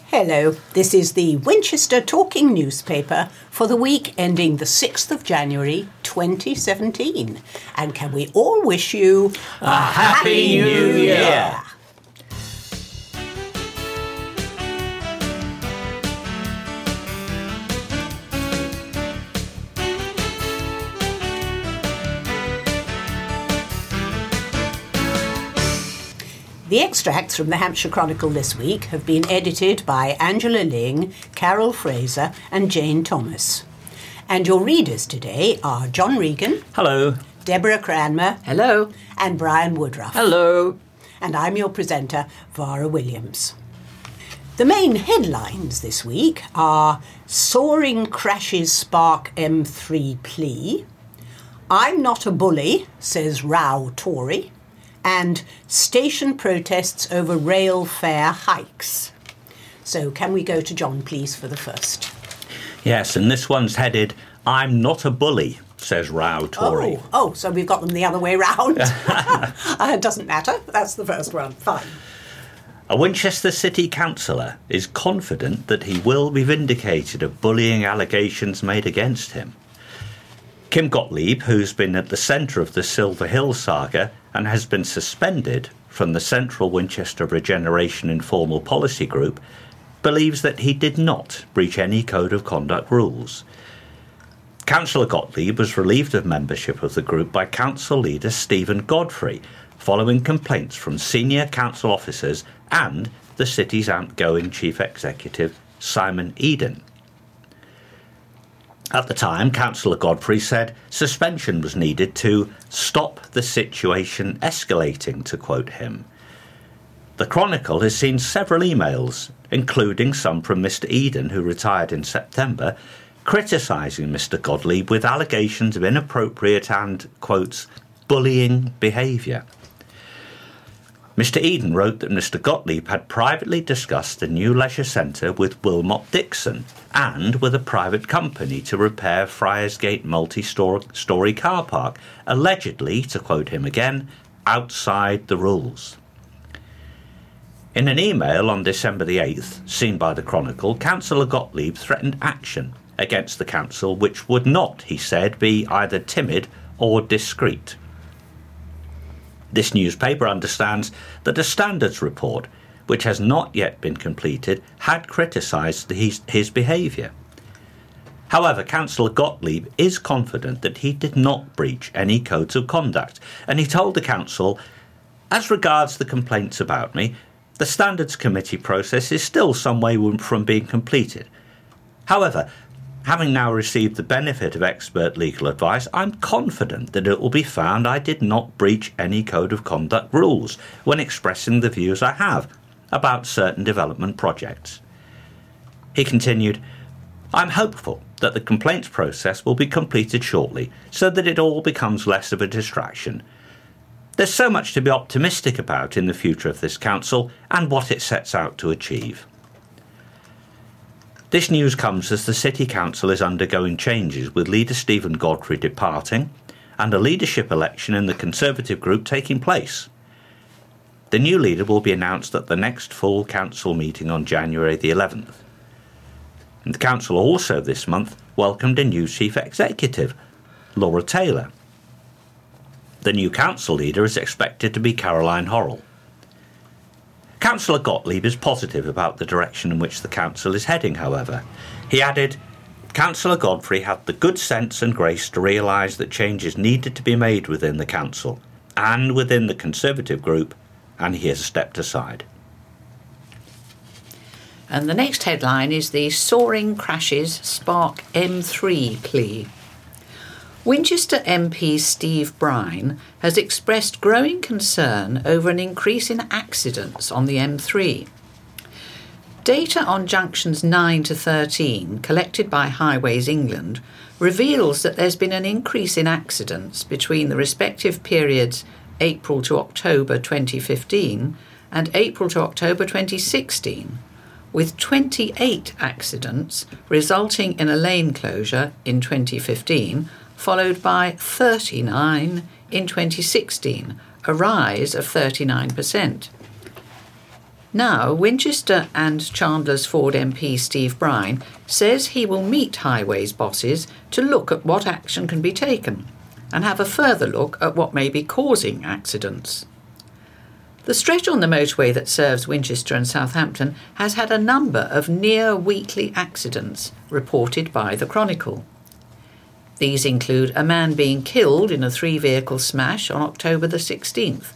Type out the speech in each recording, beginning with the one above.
Hello, this is the Winchester Talking Newspaper for the week ending the 6th of January 2017. And can we all wish you a Happy New Year! The extracts from the Hampshire Chronicle this week have been edited by Angela Ling, Carol Fraser and Jane Thomas. And your readers today are John Regan. Hello. Deborah Cranmer. Hello. And Brian Woodruff. Hello. And I'm your presenter, Vara Williams. The main headlines this week are Soaring Crashes Spark M3 Plea, I'm Not a Bully, says Row Tory, and station protests over rail fare hikes. So can we go to John, please, for the first? Yes, and this one's headed, I'm Not a Bully, says Row Tory. Oh, so we've got them the other way round. It doesn't matter. That's the first one. Fine. A Winchester City councillor is confident that he will be vindicated of bullying allegations made against him. Kim Gottlieb, who's been at the centre of the Silver Hill saga and has been suspended from the Central Winchester Regeneration Informal Policy Group, believes that he did not breach any code of conduct rules. Councillor Gottlieb was relieved of membership of the group by council leader Stephen Godfrey, following complaints from senior council officers and the city's outgoing chief executive, Simon Eden. At the time, Councillor Godfrey said suspension was needed to stop the situation escalating, to quote him. The Chronicle has seen several emails, including some from Mr Eden, who retired in September, criticising Mr Gottlieb with allegations of inappropriate and, quotes, bullying behaviour. Mr Eden wrote that Mr Gottlieb had privately discussed a new leisure centre with Wilmot Dixon and with a private company to repair Friars Gate multi-storey car park, allegedly, to quote him again, outside the rules. In an email on December the 8th, seen by the Chronicle, Councillor Gottlieb threatened action against the council which would not, he said, be either timid or discreet. This newspaper understands that a standards report, which has not yet been completed, had criticised his behaviour. However, Councillor Gottlieb is confident that he did not breach any codes of conduct, and he told the council, as regards the complaints about me, the standards committee process is still some way from being completed. However, having now received the benefit of expert legal advice, I'm confident that it will be found I did not breach any code of conduct rules when expressing the views I have about certain development projects. He continued, I'm hopeful that the complaints process will be completed shortly so that it all becomes less of a distraction. There's so much to be optimistic about in the future of this council and what it sets out to achieve. This news comes as the City Council is undergoing changes, with leader Stephen Godfrey departing and a leadership election in the Conservative group taking place. The new leader will be announced at the next full council meeting on January the 11th. And the council also this month welcomed a new chief executive, Laura Taylor. The new council leader is expected to be Caroline Horrell. Councillor Gottlieb is positive about the direction in which the council is heading, however. He added, Councillor Godfrey had the good sense and grace to realise that changes needed to be made within the council and within the Conservative group, and he has stepped aside. And the next headline is the Soaring Crashes Spark M3 Plea. Winchester MP Steve Brine has expressed growing concern over an increase in accidents on the M3. Data on junctions 9 to 13, collected by Highways England, reveals that there's been an increase in accidents between the respective periods April to October 2015 and April to October 2016, with 28 accidents resulting in a lane closure in 2015, followed by 39 in 2016, a rise of 39%. Now, Winchester and Chandler's Ford MP Steve Brine says he will meet Highways bosses to look at what action can be taken and have a further look at what may be causing accidents. The stretch on the motorway that serves Winchester and Southampton has had a number of near-weekly accidents reported by the Chronicle. These include a man being killed in a 3-vehicle smash on October the 16th.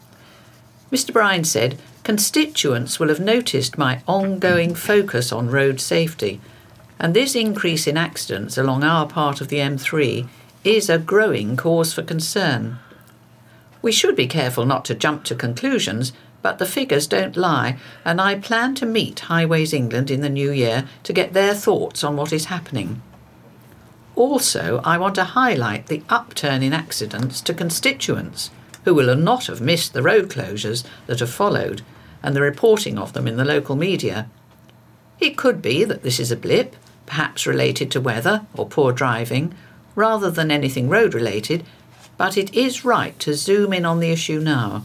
Mr. Brine said, "Constituents will have noticed my ongoing focus on road safety, and this increase in accidents along our part of the M3 is a growing cause for concern. We should be careful not to jump to conclusions, but the figures don't lie, and I plan to meet Highways England in the new year to get their thoughts on what is happening. Also, I want to highlight the upturn in accidents to constituents who will not have missed the road closures that have followed and the reporting of them in the local media. It could be that this is a blip, perhaps related to weather or poor driving, rather than anything road-related, but it is right to zoom in on the issue now."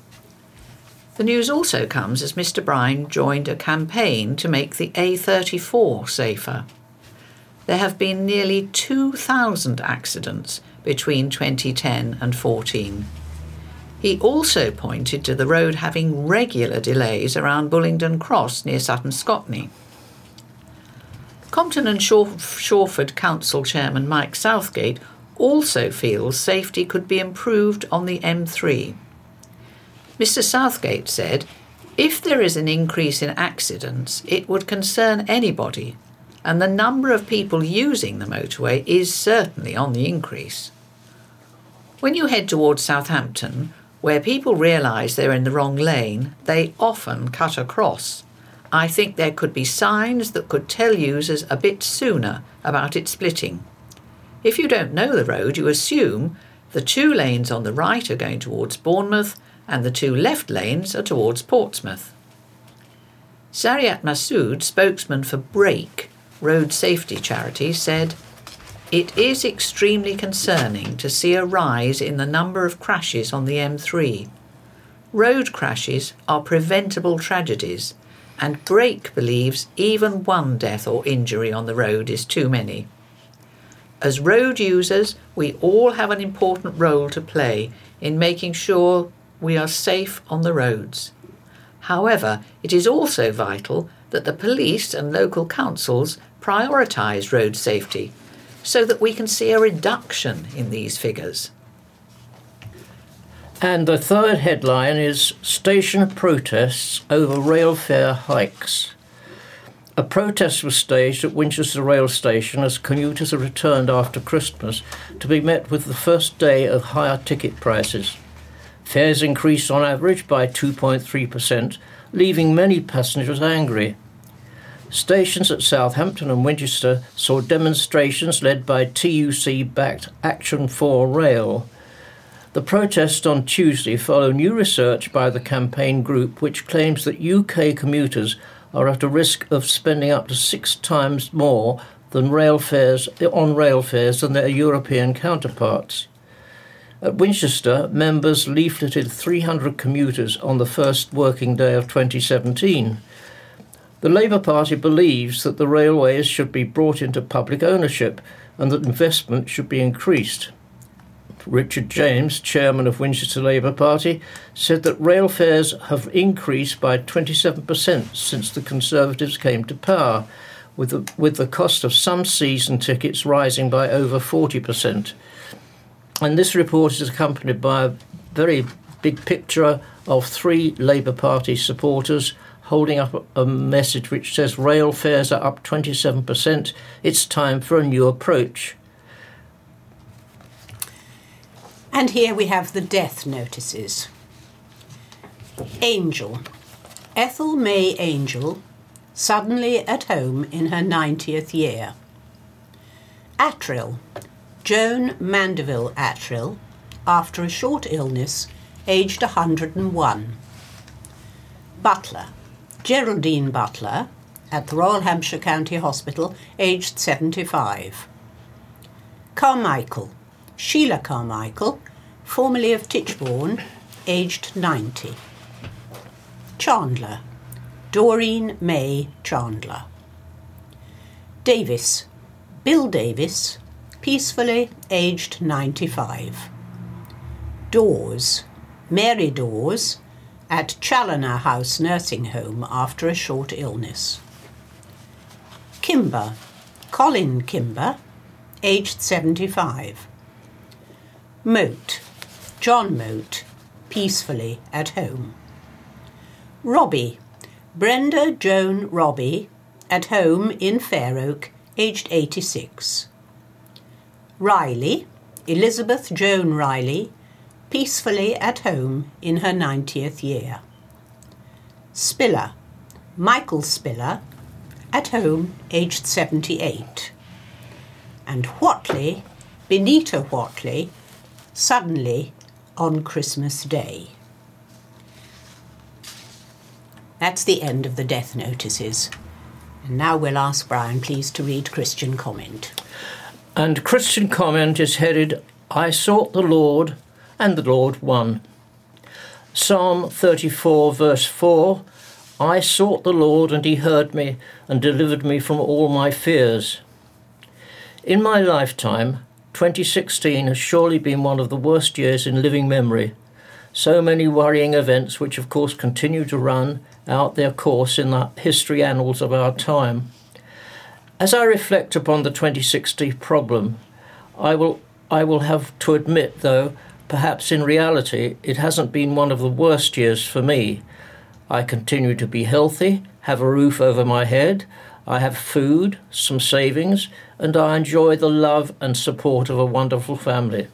The news also comes as Mr. Brine joined a campaign to make the A34 safer. There have been nearly 2,000 accidents between 2010 and 14. He also pointed to the road having regular delays around Bullingdon Cross near Sutton Scotney. Compton and Shawford Council Chairman Mike Southgate also feels safety could be improved on the M3. Mr. Southgate said, "If there is an increase in accidents, it would concern anybody, and the number of people using the motorway is certainly on the increase. When you head towards Southampton, where people realise they're in the wrong lane, they often cut across. I think there could be signs that could tell users a bit sooner about it splitting. If you don't know the road, you assume the 2 lanes on the right are going towards Bournemouth and the 2 left lanes are towards Portsmouth." Zariat Massoud, spokesman for BRAKE, road safety charity, said, "It is extremely concerning to see a rise in the number of crashes on the M3. Road crashes are preventable tragedies, and BRAKE believes even 1 death or injury on the road is too many. As road users, we all have an important role to play in making sure we are safe on the roads. However, it is also vital that the police and local councils prioritise road safety so that we can see a reduction in these figures." And the third headline is Station Protests Over Rail Fare Hikes. A protest was staged at Winchester Rail Station as commuters have returned after Christmas to be met with the first day of higher ticket prices. Fares increased on average by 2.3%, leaving many passengers angry. Stations at Southampton and Winchester saw demonstrations led by TUC-backed Action for Rail. The protest on Tuesday follow new research by the campaign group which claims that UK commuters are at a risk of spending up to 6 times more than rail fares than their European counterparts. At Winchester, members leafleted 300 commuters on the first working day of 2017. The Labour Party believes that the railways should be brought into public ownership and that investment should be increased. Richard James, chairman of Winchester Labour Party, said that rail fares have increased by 27% since the Conservatives came to power, with the cost of some season tickets rising by over 40%. And this report is accompanied by a very big picture of 3 Labour Party supporters holding up a message which says rail fares are up 27%, it's time for a new approach. And here we have the death notices. Angel. Ethel May Angel, suddenly at home in her 90th year. Attrill. Joan Mandeville Attrill, after a short illness, aged 101. Butler. Geraldine Butler, at the Royal Hampshire County Hospital, aged 75. Carmichael. Sheila Carmichael, formerly of Titchbourne, aged 90. Chandler. Doreen May Chandler. Davis, Bill Davis, peacefully aged 95. Dawes, Mary Dawes, at Challoner House Nursing Home after a short illness. Kimber, Colin Kimber, aged 75. Moat, John Moat, peacefully at home. Robbie, Brenda Joan Robbie, at home in Fair Oak, aged 86. Riley, Elizabeth Joan Riley, peacefully at home in her 90th year. Spiller, Michael Spiller, at home, aged 78. And Whatley, Benita Whatley, suddenly on Christmas Day. That's the end of the death notices. And now we'll ask Brian, please, to read Christian comment. And Christian comment is headed, I sought the Lord, and the Lord won. Psalm 34, verse 4, I sought the Lord, and he heard me, and delivered me from all my fears. In my lifetime, 2016 has surely been one of the worst years in living memory. So many worrying events which of course continue to run out their course in the history annals of our time. As I reflect upon the 2060 problem, I will have to admit, though, perhaps in reality it hasn't been one of the worst years for me. I continue to be healthy, have a roof over my head, I have food, some savings, and I enjoy the love and support of a wonderful family.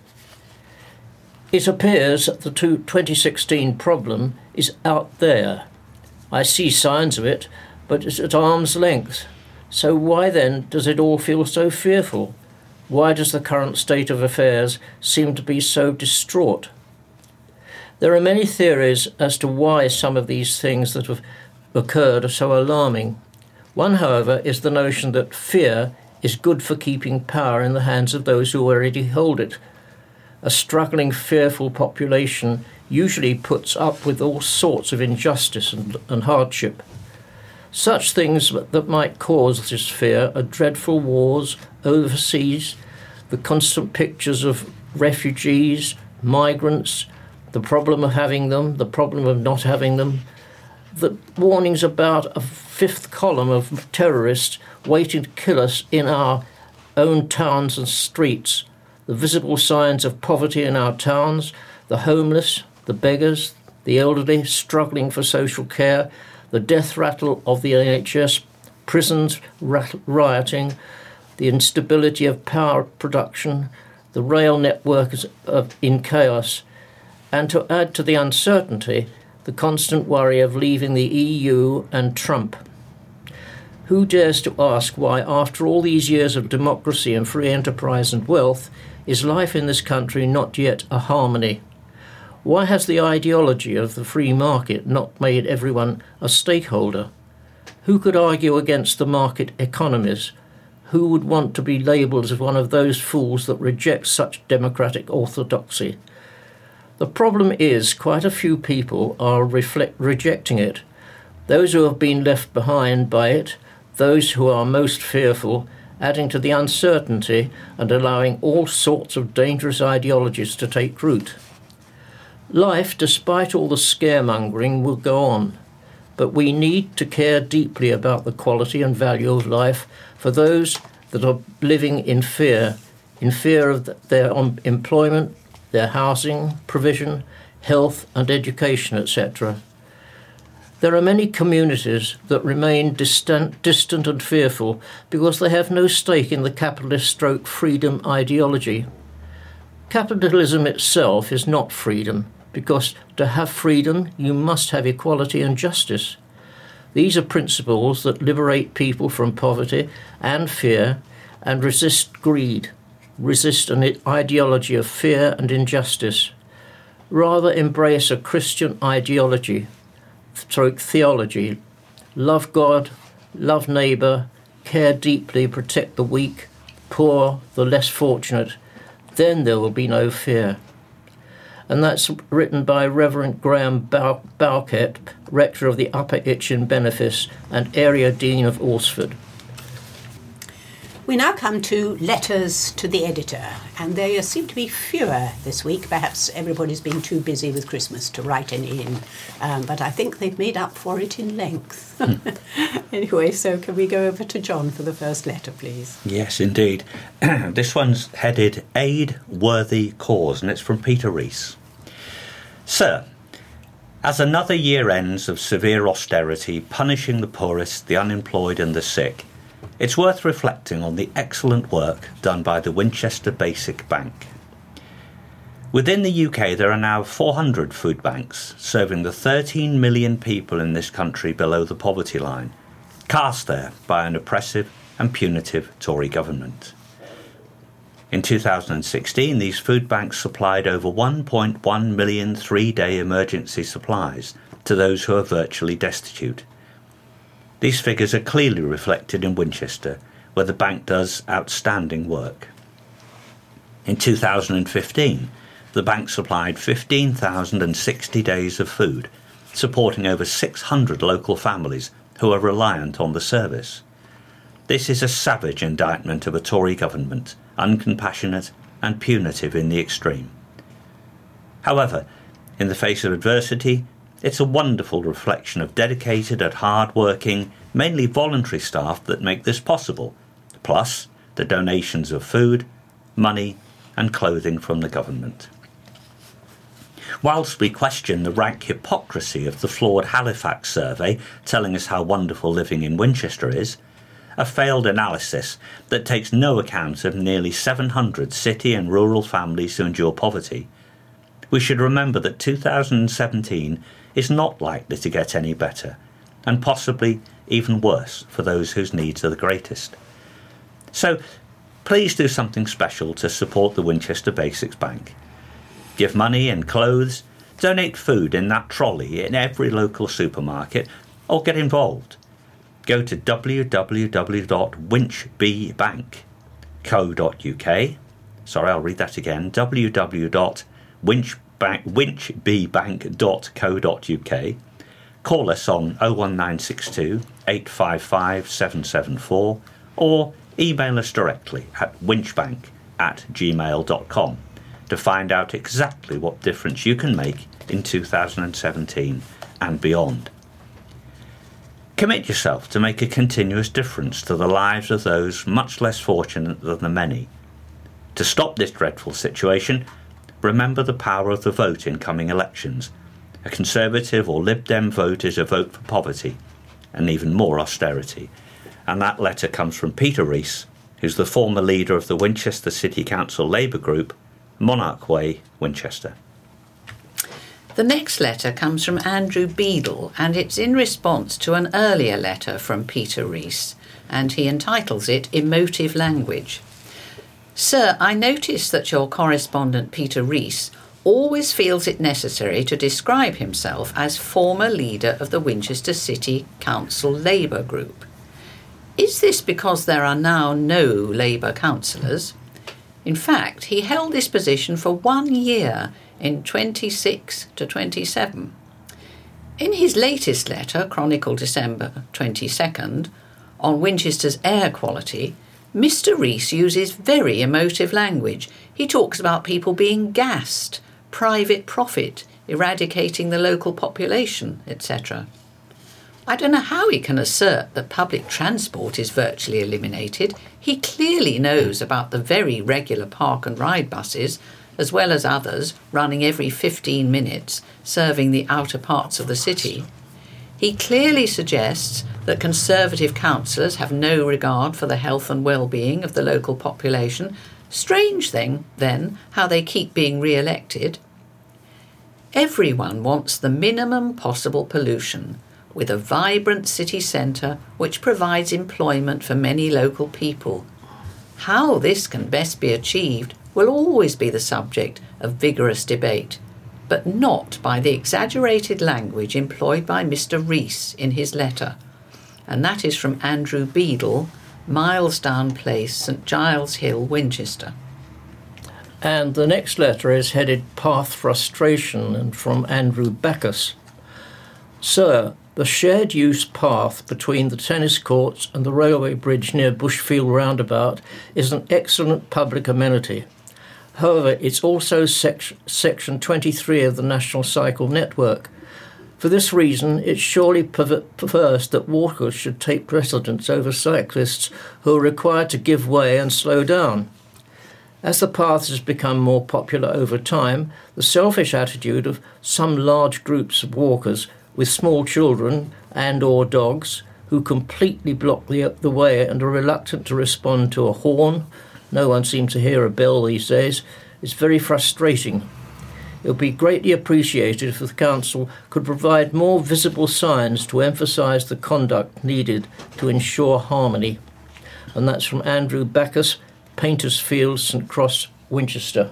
It appears that the 2016 problem is out there. I see signs of it, but it's at arm's length. So why then does it all feel so fearful? Why does the current state of affairs seem to be so distraught? There are many theories as to why some of these things that have occurred are so alarming. One, however, is the notion that fear is good for keeping power in the hands of those who already hold it. A struggling, fearful population usually puts up with all sorts of injustice and hardship. Such things that might cause this fear are dreadful wars overseas, the constant pictures of refugees, migrants, the problem of having them, the problem of not having them, the warnings about a fifth column of terrorists waiting to kill us in our own towns and streets, the visible signs of poverty in our towns, the homeless, the beggars, the elderly struggling for social care, the death rattle of the NHS, prisons rioting, the instability of power production, the rail network in chaos, and to add to the uncertainty, the constant worry of leaving the EU and Trump. Who dares to ask why, after all these years of democracy and free enterprise and wealth, is life in this country not yet a harmony? Why has the ideology of the free market not made everyone a stakeholder? Who could argue against the market economies? Who would want to be labelled as one of those fools that reject such democratic orthodoxy? The problem is quite a few people are rejecting it. Those who have been left behind by it, those who are most fearful, adding to the uncertainty and allowing all sorts of dangerous ideologies to take root. Life, despite all the scaremongering, will go on, but we need to care deeply about the quality and value of life for those that are living in fear of their employment, their housing provision, health and education, etc. There are many communities that remain distant and fearful because they have no stake in the capitalist/freedom ideology. Capitalism itself is not freedom, because to have freedom you must have equality and justice. These are principles that liberate people from poverty and fear and resist greed, resist an ideology of fear and injustice. Rather embrace a Christian ideology, theology, love God, love neighbour, care deeply, protect the weak, poor, the less fortunate. Then there will be no fear. and that's written by Reverend Graham Bowkett, rector of the Upper Itchen Benefice and area dean of Alresford. We now come to letters to the editor, and there seem to be fewer this week. Perhaps everybody's been too busy with Christmas to write any in, but I think they've made up for it in length. Anyway, so can we go over to John for the first letter, please? Yes, indeed. This one's headed Aid Worthy Cause, and it's from Peter Rees. Sir, as another year ends of severe austerity, punishing the poorest, the unemployed and the sick, it's worth reflecting on the excellent work done by the Winchester Basic Bank. Within the UK, there are now 400 food banks serving the 13 million people in this country below the poverty line, cast there by an oppressive and punitive Tory government. In 2016, these food banks supplied over 1.1 million three-day emergency supplies to those who are virtually destitute. These figures are clearly reflected in Winchester, where the bank does outstanding work. In 2015, the bank supplied 15,060 days of food, supporting over 600 local families who are reliant on the service. This is a savage indictment of a Tory government, uncompassionate and punitive in the extreme. However, in the face of adversity, it's a wonderful reflection of dedicated and hard-working, mainly voluntary staff that make this possible, plus the donations of food, money and clothing from the government. Whilst we question the rank hypocrisy of the flawed Halifax survey telling us how wonderful living in Winchester is, a failed analysis that takes no account of nearly 700 city and rural families who endure poverty, we should remember that 2017 is not likely to get any better, and possibly even worse for those whose needs are the greatest. So please do something special to support the Winchester Basics Bank. Give money and clothes, donate food in that trolley in every local supermarket, or get involved. Go to www.winchbbank.co.uk. Sorry, I'll read that again. www.winchbbank.co.uk. Call us on 01962 855 774 or email us directly at winchbank@gmail.com to find out exactly what difference you can make in 2017 and beyond. Commit yourself to make a continuous difference to the lives of those much less fortunate than the many. To stop this dreadful situation, remember the power of the vote in coming elections. A Conservative or Lib Dem vote is a vote for poverty and even more austerity. And that letter comes from Peter Rees, who's the former leader of the Winchester City Council Labour Group, Monarch Way, Winchester. The next letter comes from Andrew Beadle, and it's in response to an earlier letter from Peter Rees, and he entitles it Emotive Language. Sir, I notice that your correspondent Peter Rees always feels it necessary to describe himself as former leader of the Winchester City Council Labour Group. Is this because there are now no Labour councillors? In fact, he held this position for 1 year in 26 to 27. In his latest letter, chronicled December 22nd, on Winchester's air quality, Mr. Rees uses very emotive language. He talks about people being gassed, private profit, eradicating the local population, etc. I don't know how he can assert that public transport is virtually eliminated. He clearly knows about the very regular park and ride buses, as well as others running every 15 minutes, serving the outer parts of the city. He clearly suggests that Conservative councillors have no regard for the health and well-being of the local population. Strange thing, then, how they keep being re-elected. Everyone wants the minimum possible pollution, with a vibrant city centre which provides employment for many local people. How this can best be achieved will always be the subject of vigorous debate, but not by the exaggerated language employed by Mr. Rees in his letter. And that is from Andrew Beadle, Milesdown Place, St Giles Hill, Winchester. And the next letter is headed Path Frustration, and from Andrew Backus. Sir, the shared use path between the tennis courts and the railway bridge near Bushfield Roundabout is an excellent public amenity. However, it's also section 23 of the National Cycle Network. For this reason, it surely prefers that walkers should take precedence over cyclists who are required to give way and slow down. As the path has become more popular over time, the selfish attitude of some large groups of walkers with small children and or dogs who completely block the way and are reluctant to respond to a horn — no one seems to hear a bell these days — is very frustrating. It would be greatly appreciated if the Council could provide more visible signs to emphasise the conduct needed to ensure harmony. And that's from Andrew Backus, Painters Field, St Cross, Winchester.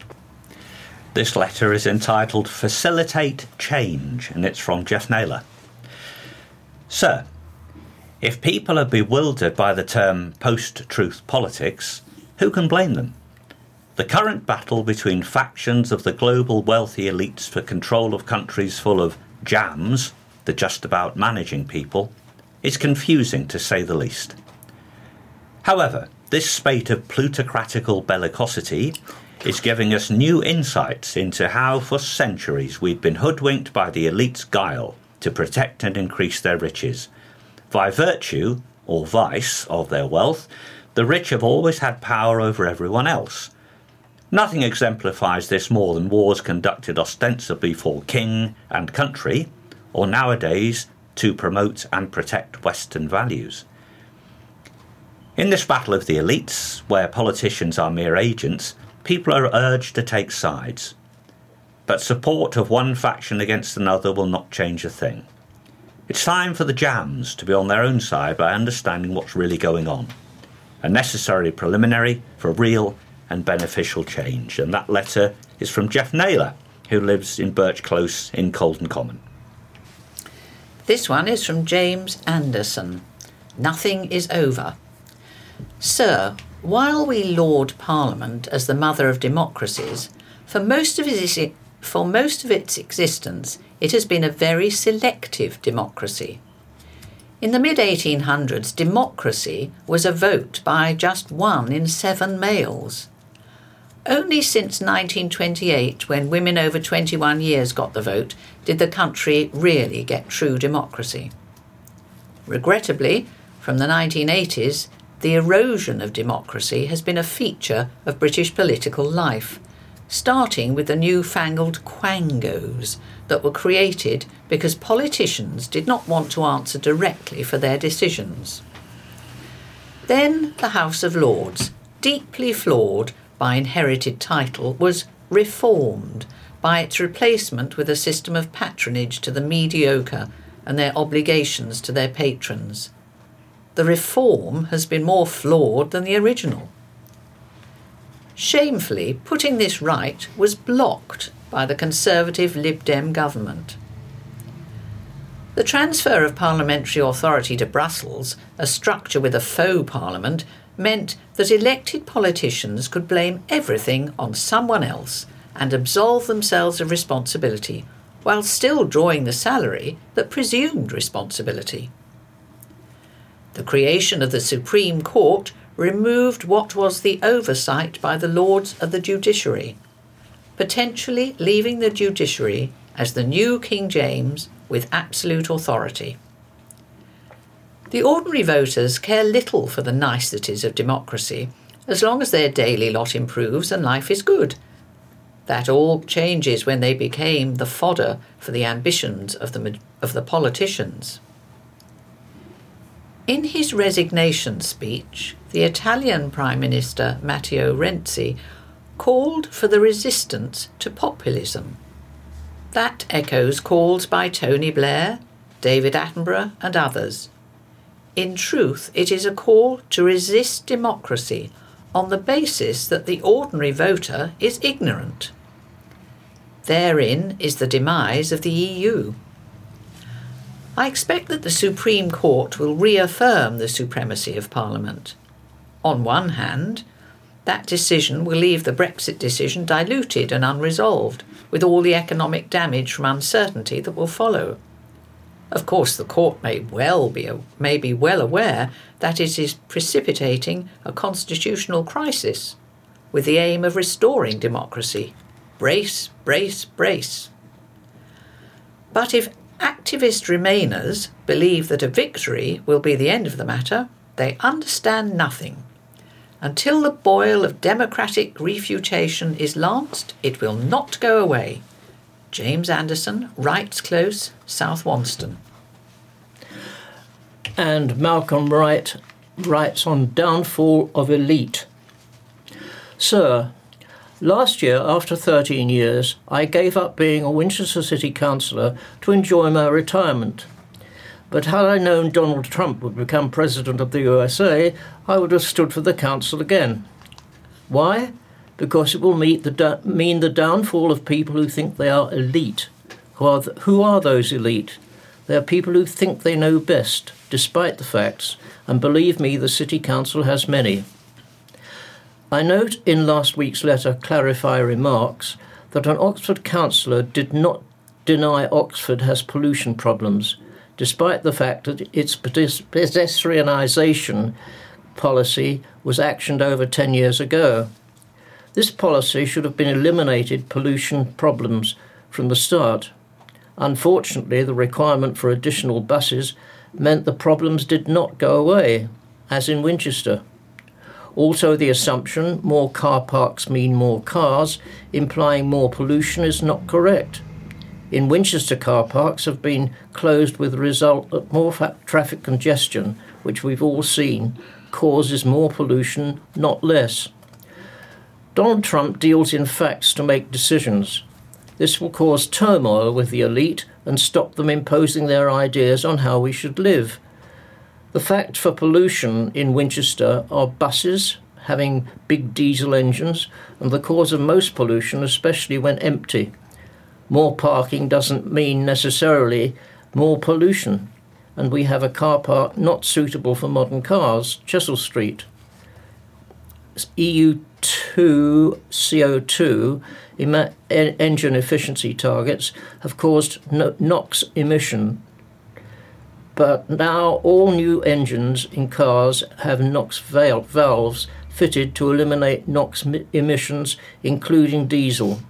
This letter is entitled Facilitate Change, and it's from Jeff Naylor. Sir, if people are bewildered by the term post-truth politics, who can blame them? The current battle between factions of the global wealthy elites for control of countries full of jams, the just about managing people, is confusing to say the least. However, this spate of plutocratical bellicosity is giving us new insights into how for centuries we've been hoodwinked by the elite's guile to protect and increase their riches. By virtue, or vice, of their wealth, the rich have always had power over everyone else. Nothing exemplifies this more than wars conducted ostensibly for king and country, or nowadays to promote and protect Western values. In this battle of the elites, where politicians are mere agents, people are urged to take sides. But support of one faction against another will not change a thing. It's time for the jams to be on their own side by understanding what's really going on. A necessary preliminary for real and beneficial change. And that letter is from Jeff Naylor, who lives in Birch Close in Colden Common. This one is from James Anderson. Nothing is over. Sir, while we laud Parliament as the mother of democracies, for most of its existence, it has been a very selective democracy. In the mid-1800s, democracy was a vote by just 1 in 7 males. Only since 1928, when women over 21 years got the vote, did the country really get true democracy. Regrettably, from the 1980s, the erosion of democracy has been a feature of British political life, starting with the newfangled quangos that were created because politicians did not want to answer directly for their decisions. Then the House of Lords, deeply flawed by inherited title, was reformed by its replacement with a system of patronage to the mediocre and their obligations to their patrons. The reform has been more flawed than the original. Shamefully, putting this right was blocked by the Conservative Lib Dem government. The transfer of parliamentary authority to Brussels, a structure with a faux parliament, meant that elected politicians could blame everything on someone else and absolve themselves of responsibility, while still drawing the salary that presumed responsibility. The creation of the Supreme Court removed what was the oversight by the Lords of the Judiciary, potentially leaving the judiciary as the new King James with absolute authority. The ordinary voters care little for the niceties of democracy, as long as their daily lot improves and life is good. That all changes when they became the fodder for the ambitions of the politicians. In his resignation speech, the Italian Prime Minister Matteo Renzi called for the resistance to populism. That echoes calls by Tony Blair, David Attenborough and others. In truth, it is a call to resist democracy on the basis that the ordinary voter is ignorant. Therein is the demise of the EU. I expect that the Supreme Court will reaffirm the supremacy of Parliament. On one hand, That decision will leave the Brexit decision diluted and unresolved, with all the economic damage from uncertainty that will follow. Of course, the court may be well aware that it is precipitating a constitutional crisis, with the aim of restoring democracy. Brace, brace, brace. But if activist Remainers believe that a victory will be the end of the matter, they understand nothing. Until the boil of democratic refutation is lanced, it will not go away. James Anderson, Wrights Close, South Wonston. And Malcolm Wright writes on downfall of elite. Sir, last year, after 13 years, I gave up being a Winchester City Councillor to enjoy my retirement. But had I known Donald Trump would become President of the USA, I would have stood for the council again. Why? Because it will mean the downfall of people who think they are elite. Who are those elite? They are people who think they know best, despite the facts, and believe me, the City Council has many. I note in last week's letter Clarify Remarks that an Oxford councillor did not deny Oxford has pollution problems, despite the fact that its pedestrianisation policy was actioned over 10 years ago. This policy should have been eliminated pollution problems from the start. Unfortunately, the requirement for additional buses meant the problems did not go away, as in Winchester. Also, the assumption more car parks mean more cars, implying more pollution, is not correct. In Winchester, car parks have been closed with the result that more traffic congestion, which we've all seen, causes more pollution, not less. Donald Trump deals in facts to make decisions. This will cause turmoil with the elite and stop them imposing their ideas on how we should live. The fact for pollution in Winchester are buses having big diesel engines and the cause of most pollution, especially when empty. More parking doesn't mean necessarily more pollution, and we have a car park not suitable for modern cars, Chesil Street. EU2 CO2 engine efficiency targets have caused NOx emission, but now all new engines in cars have NOx valves fitted to eliminate NOx emissions, including diesel.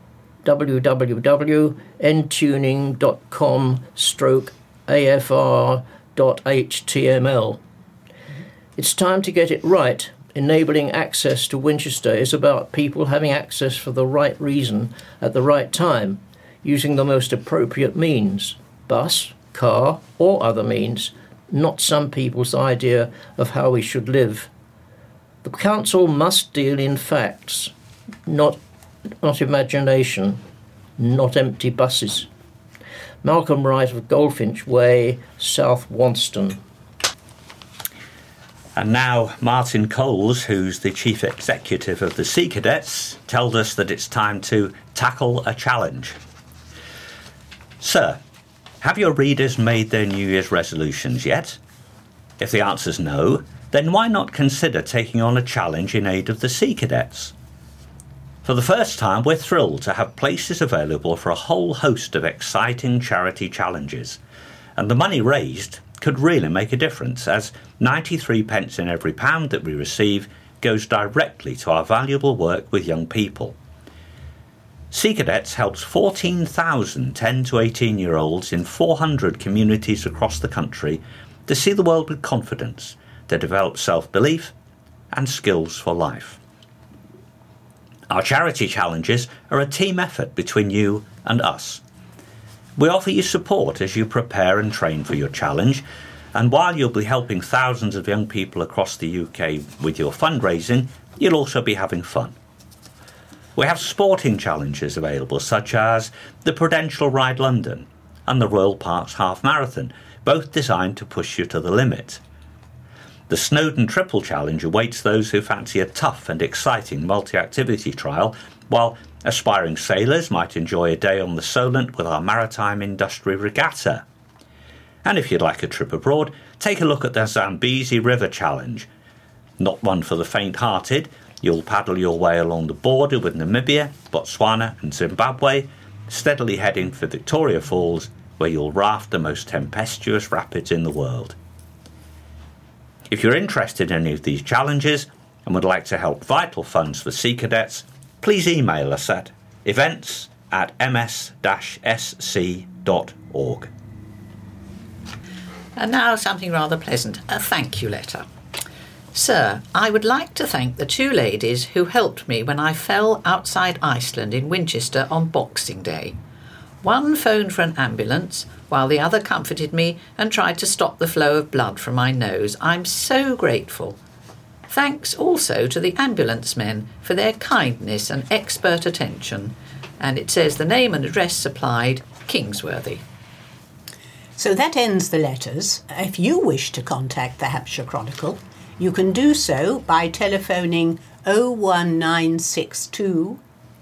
www.ntuning.com/afr.html. It's time to get it right. Enabling access to Winchester is about people having access for the right reason at the right time, using the most appropriate means, bus, car, or other means, not some people's idea of how we should live. The council must deal in facts, not imagination, not empty buses. Malcolm Wright of Goldfinch Way, South Wonston. And now Martin Coles, who's the Chief Executive of the Sea Cadets, tells us that it's time to tackle a challenge. Sir, have your readers made their New Year's resolutions yet? If the answer's no, then why not consider taking on a challenge in aid of the Sea Cadets? For the first time, we're thrilled to have places available for a whole host of exciting charity challenges, and the money raised could really make a difference, as 93 pence in every pound that we receive goes directly to our valuable work with young people. Sea Cadets helps 14,000 10 to 18-year-olds in 400 communities across the country to see the world with confidence, to develop self-belief and skills for life. Our charity challenges are a team effort between you and us. We offer you support as you prepare and train for your challenge, and while you'll be helping thousands of young people across the UK with your fundraising, you'll also be having fun. We have sporting challenges available, such as the Prudential Ride London and the Royal Parks Half Marathon, both designed to push you to the limit. The Snowdon Triple Challenge awaits those who fancy a tough and exciting multi-activity trial, while aspiring sailors might enjoy a day on the Solent with our Maritime Industry Regatta. And if you'd like a trip abroad, take a look at the Zambezi River Challenge. Not one for the faint-hearted, You'll paddle your way along the border with Namibia, Botswana and Zimbabwe, steadily heading for Victoria Falls, where you'll raft the most tempestuous rapids in the world. If you're interested in any of these challenges and would like to help Vital Funds for Sea Cadets, please email us at events@ms-sc.org. And now something rather pleasant, a thank you letter. Sir, I would like to thank the two ladies who helped me when I fell outside Iceland in Winchester on Boxing Day. One phoned for an ambulance, while the other comforted me and tried to stop the flow of blood from my nose. I'm so grateful. Thanks also to the ambulance men for their kindness and expert attention. And it says the name and address supplied, Kingsworthy. So that ends the letters. If you wish to contact the Hampshire Chronicle, you can do so by telephoning 01962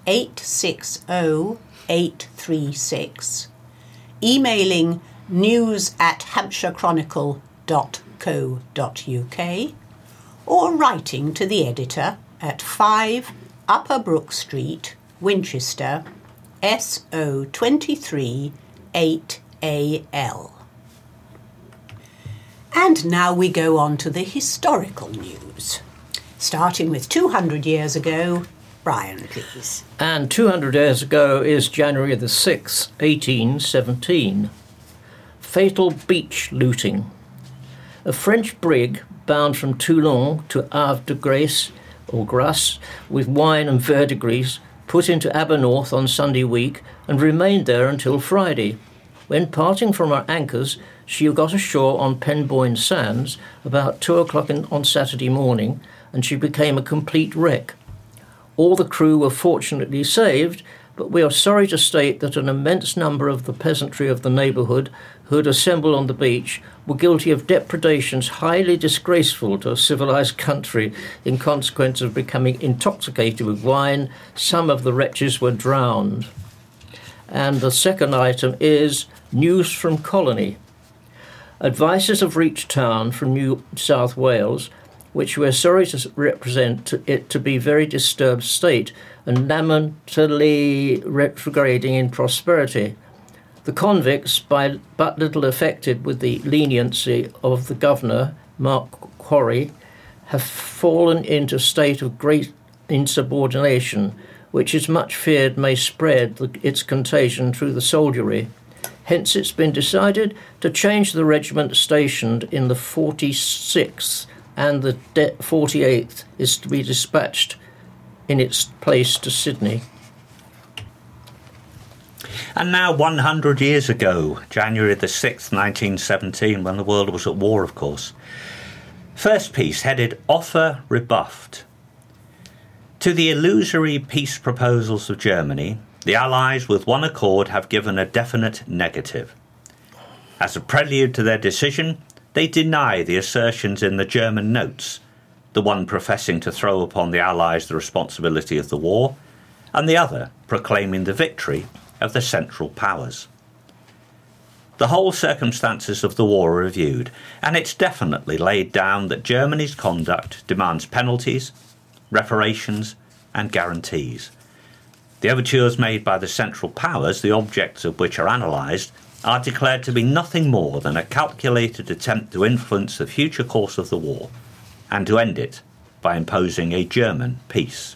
860 836, emailing news@hampshirechronicle.co.uk, or writing to the editor at 5 Upper Brook Street, Winchester, SO23 8AL. And now we go on to the historical news. Starting with 200 years ago, Brian, please. And 200 years ago is January the 6th, 1817. Fatal beach looting. A French brig bound from Toulon to Havre de Grace, or Grasse, with wine and verdigris, put into Abernorth on Sunday week and remained there until Friday. When parting from her anchors, she got ashore on Penboyne Sands about 2 o'clock on Saturday morning, and she became a complete wreck. All the crew were fortunately saved, but we are sorry to state that an immense number of the peasantry of the neighbourhood who had assembled on the beach were guilty of depredations highly disgraceful to a civilised country in consequence of becoming intoxicated with wine. Some of the wretches were drowned. And the second item is news from Colony. Advices have reached town from New South Wales, which we're sorry to represent it to be very disturbed state and lamentably retrograding in prosperity. The convicts, by but little affected with the leniency of the governor, Mark Quarry, have fallen into a state of great insubordination, which is much feared may spread its contagion through the soldiery. Hence it's been decided to change the regiment stationed in the 46th, and the 48th is to be dispatched in its place to Sydney. And now 100 years ago, January the 6th, 1917, when the world was at war, of course. First piece headed Offer Rebuffed. To the illusory peace proposals of Germany, the Allies with one accord have given a definite negative. As a prelude to their decision, they deny the assertions in the German notes, the one professing to throw upon the Allies the responsibility of the war, and the other proclaiming the victory of the Central Powers. The whole circumstances of the war are reviewed, and it's definitely laid down that Germany's conduct demands penalties, reparations, and guarantees. The overtures made by the Central Powers, the objects of which are analysed, are declared to be nothing more than a calculated attempt to influence the future course of the war, and to end it by imposing a German peace.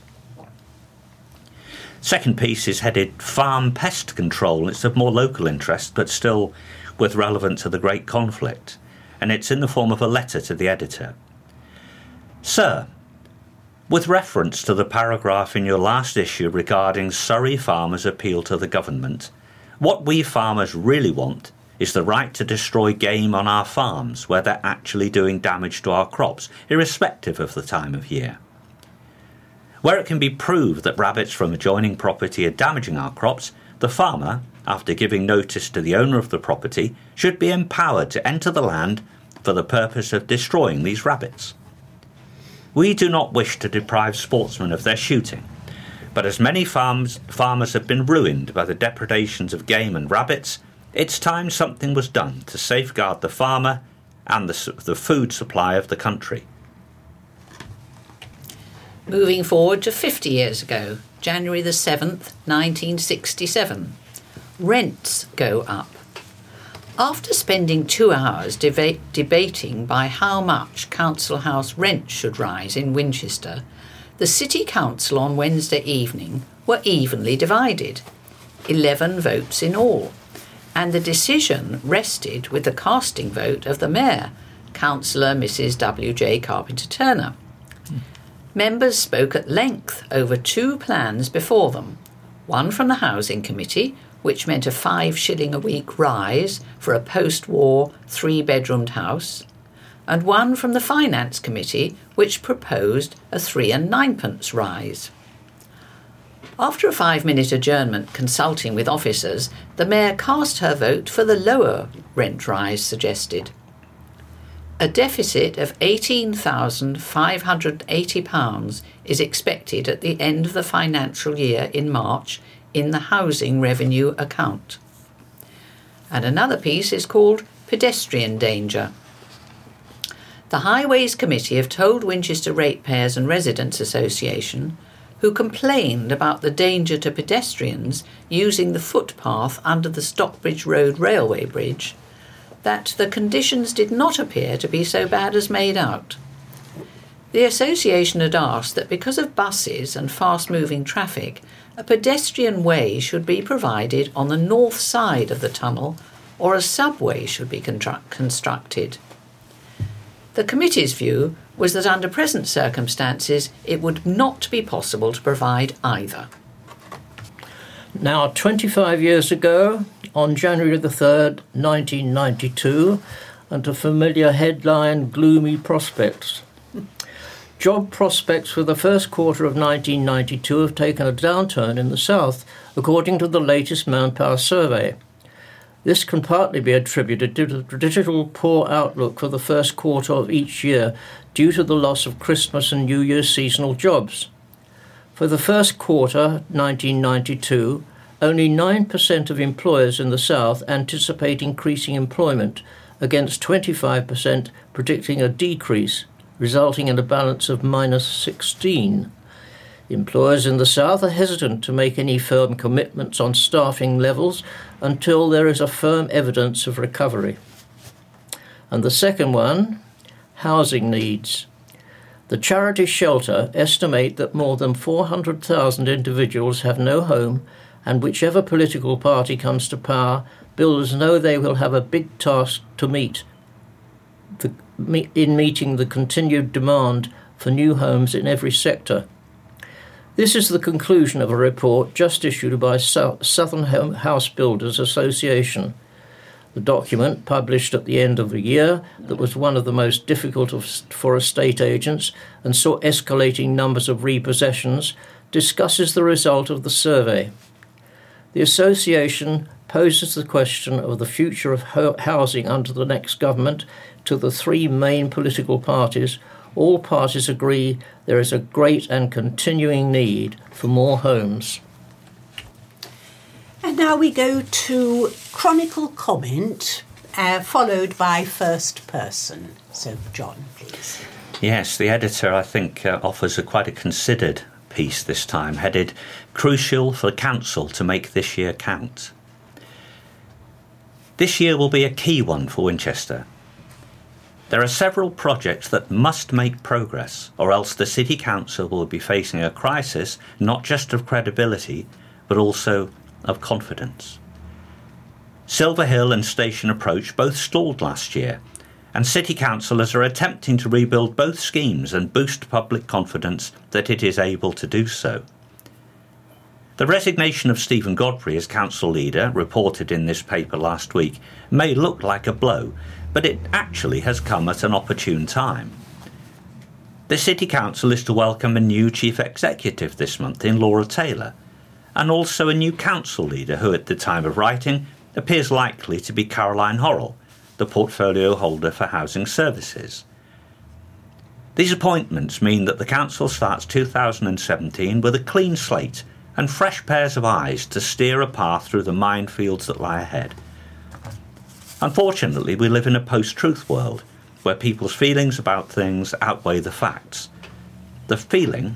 Second piece is headed Farm Pest Control. It's of more local interest, but still with relevance to the great conflict, and it's in the form of a letter to the editor. Sir, with reference to the paragraph in your last issue regarding Surrey farmers' appeal to the government, what we farmers really want is the right to destroy game on our farms where they're actually doing damage to our crops, irrespective of the time of year. Where it can be proved that rabbits from adjoining property are damaging our crops, the farmer, after giving notice to the owner of the property, should be empowered to enter the land for the purpose of destroying these rabbits. We do not wish to deprive sportsmen of their shooting, but as many farmers have been ruined by the depredations of game and rabbits, it's time something was done to safeguard the farmer and the food supply of the country. Moving forward to 50 years ago, January the 7th, 1967. Rents go up. After spending 2 hours debating by how much Council House rent should rise in Winchester, the City Council on Wednesday evening were evenly divided, 11 votes in all, and the decision rested with the casting vote of the Mayor, Councillor Mrs W.J. Carpenter-Turner. Members spoke at length over 2 plans before them, one from the Housing Committee, which meant a 5 shilling a week rise for a post-war 3-bedroomed house, and one from the Finance Committee, which proposed a 3 and 9pence rise. After a 5-minute adjournment consulting with officers, the Mayor cast her vote for the lower rent rise suggested. A deficit of £18,580 is expected at the end of the financial year in March in the housing revenue account. And another piece is called Pedestrian Danger. The Highways Committee have told Winchester Ratepayers and Residents Association, who complained about the danger to pedestrians using the footpath under the Stockbridge Road railway bridge, that the conditions did not appear to be so bad as made out. The association had asked that because of buses and fast-moving traffic, a pedestrian way should be provided on the north side of the tunnel, or a subway should be constructed. The committee's view was that under present circumstances it would not be possible to provide either. Now, 25 years ago, on January the 3rd, 1992, and a familiar headline, Gloomy Prospects. Job prospects for the first quarter of 1992 have taken a downturn in the south, according to the latest Manpower survey. This can partly be attributed to the traditional poor outlook for the first quarter of each year due to the loss of Christmas and New Year's seasonal jobs. For the first quarter, 1992, only 9% of employers in the south anticipate increasing employment, against 25% predicting a decrease, resulting in a balance of -16. Employers in the south are hesitant to make any firm commitments on staffing levels until there is a firm evidence of recovery. And the second one, housing needs. The Charity Shelter estimate that more than 400,000 individuals have no home, and whichever political party comes to power, builders know they will have a big task to meet in meeting the continued demand for new homes in every sector. This is the conclusion of a report just issued by Southern House Builders Association. The document, published at the end of the year, that was one of the most difficult for estate agents and saw escalating numbers of repossessions, discusses the result of the survey. The association poses the question of the future of housing under the next government to the 3 main political parties. All parties agree there is a great and continuing need for more homes. And now we go to Chronicle comment, followed by First Person. So, John, please. Yes, the editor, I think, offers quite a considered piece this time, headed Crucial for the Council to Make This Year Count. This year will be a key one for Winchester. There are several projects that must make progress, or else the City Council will be facing a crisis not just of credibility, but also of confidence. Silver Hill and Station Approach both stalled last year, and City Councillors are attempting to rebuild both schemes and boost public confidence that it is able to do so. The resignation of Stephen Godfrey as council leader, reported in this paper last week, may look like a blow, but it actually has come at an opportune time. The City Council is to welcome a new Chief Executive this month in Laura Taylor, and also a new council leader who, at the time of writing, appears likely to be Caroline Horrell, the portfolio holder for housing services. These appointments mean that the council starts 2017 with a clean slate and fresh pairs of eyes to steer a path through the minefields that lie ahead. Unfortunately, we live in a post-truth world where people's feelings about things outweigh the facts. The feeling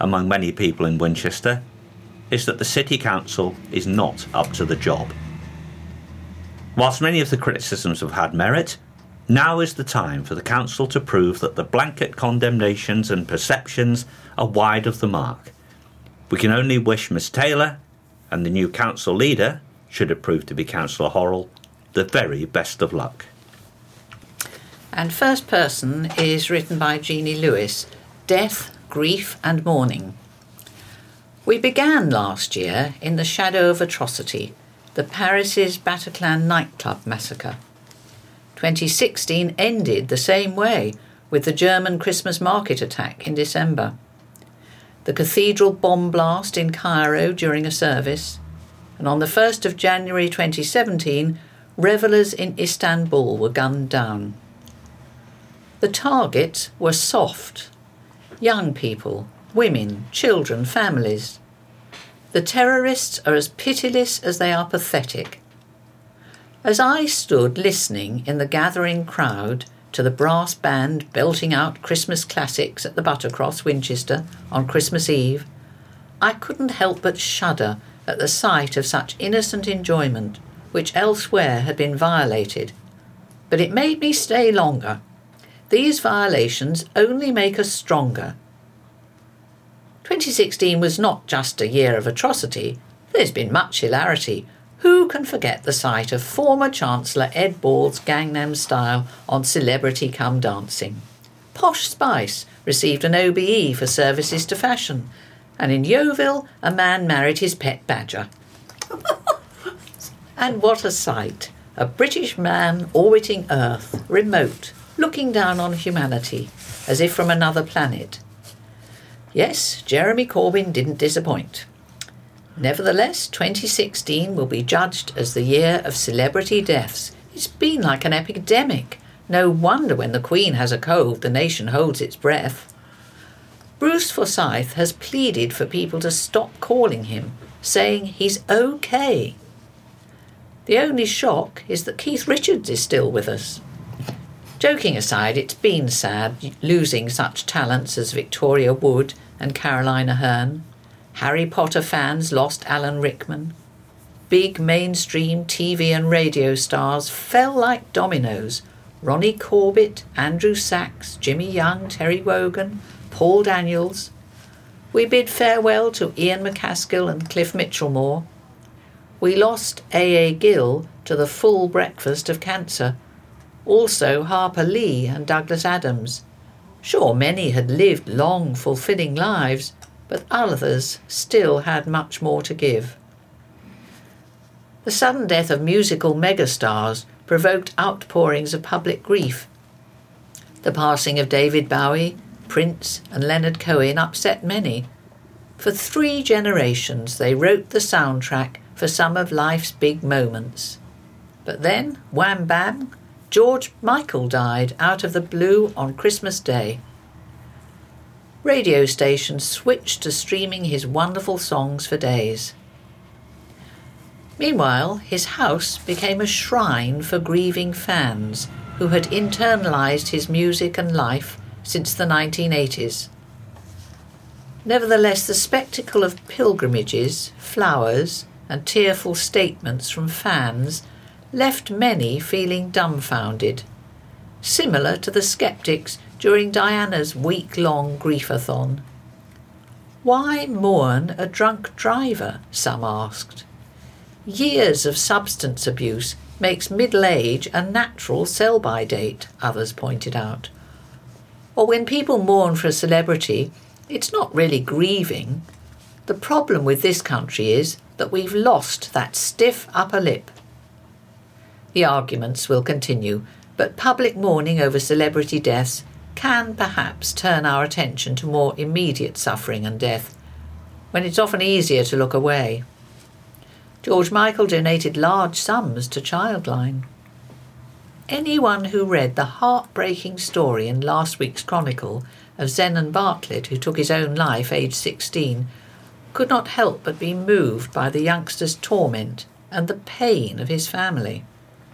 among many people in Winchester is that the City Council is not up to the job. Whilst many of the criticisms have had merit, now is the time for the Council to prove that the blanket condemnations and perceptions are wide of the mark. We can only wish Miss Taylor and the new Council leader, should it prove to be Councillor Horrell, the very best of luck. And first person is written by Jeannie Lewis, Death, Grief and Mourning. We began last year in the shadow of atrocity, the Paris's Bataclan nightclub massacre. 2016 ended the same way with the German Christmas market attack in December. The cathedral bomb blast in Cairo during a service, and on the 1st of January 2017, revellers in Istanbul were gunned down. The targets were soft. Young people, women, children, families. The terrorists are as pitiless as they are pathetic. As I stood listening in the gathering crowd to the brass band belting out Christmas classics at the Buttercross, Winchester, on Christmas Eve, I couldn't help but shudder at the sight of such innocent enjoyment, which elsewhere had been violated. But it made me stay longer. These violations only make us stronger. 2016 was not just a year of atrocity. There's been much hilarity. Who can forget the sight of former Chancellor Ed Ball's Gangnam Style on Celebrity Come Dancing? Posh Spice received an OBE for services to fashion, and in Yeovil a man married his pet badger. And what a sight! A British man orbiting Earth, remote, looking down on humanity, as if from another planet. Yes, Jeremy Corbyn didn't disappoint. Nevertheless, 2016 will be judged as the year of celebrity deaths. It's been like an epidemic. No wonder when the Queen has a cold, the nation holds its breath. Bruce Forsyth has pleaded for people to stop calling him, saying he's okay. The only shock is that Keith Richards is still with us. Joking aside, it's been sad losing such talents as Victoria Wood and Carolina Hearn. Harry Potter fans lost Alan Rickman. Big mainstream TV and radio stars fell like dominoes. Ronnie Corbett, Andrew Sachs, Jimmy Young, Terry Wogan, Paul Daniels. We bid farewell to Ian McCaskill and Cliff Mitchellmore. We lost A.A. Gill to the full breakfast of cancer. Also Harper Lee and Douglas Adams. Sure, many had lived long, fulfilling lives, but others still had much more to give. The sudden death of musical megastars provoked outpourings of public grief. The passing of David Bowie, Prince and Leonard Cohen upset many. For 3 generations they wrote the soundtrack for some of life's big moments. But then, wham bam, George Michael died out of the blue on Christmas Day. Radio stations switched to streaming his wonderful songs for days. Meanwhile, his house became a shrine for grieving fans who had internalised his music and life since the 1980s. Nevertheless, the spectacle of pilgrimages, flowers, and tearful statements from fans left many feeling dumbfounded, similar to the sceptics during Diana's week-long griefathon. Why mourn a drunk driver, some asked. Years of substance abuse makes middle age a natural sell-by date, others pointed out. Or when people mourn for a celebrity, it's not really grieving. The problem with this country is that we've lost that stiff upper lip. The arguments will continue, but public mourning over celebrity deaths can perhaps turn our attention to more immediate suffering and death, when it's often easier to look away. George Michael donated large sums to Childline. Anyone who read the heartbreaking story in last week's Chronicle of Zenon Bartlett, who took his own life aged 16, could not help but be moved by the youngster's torment and the pain of his family.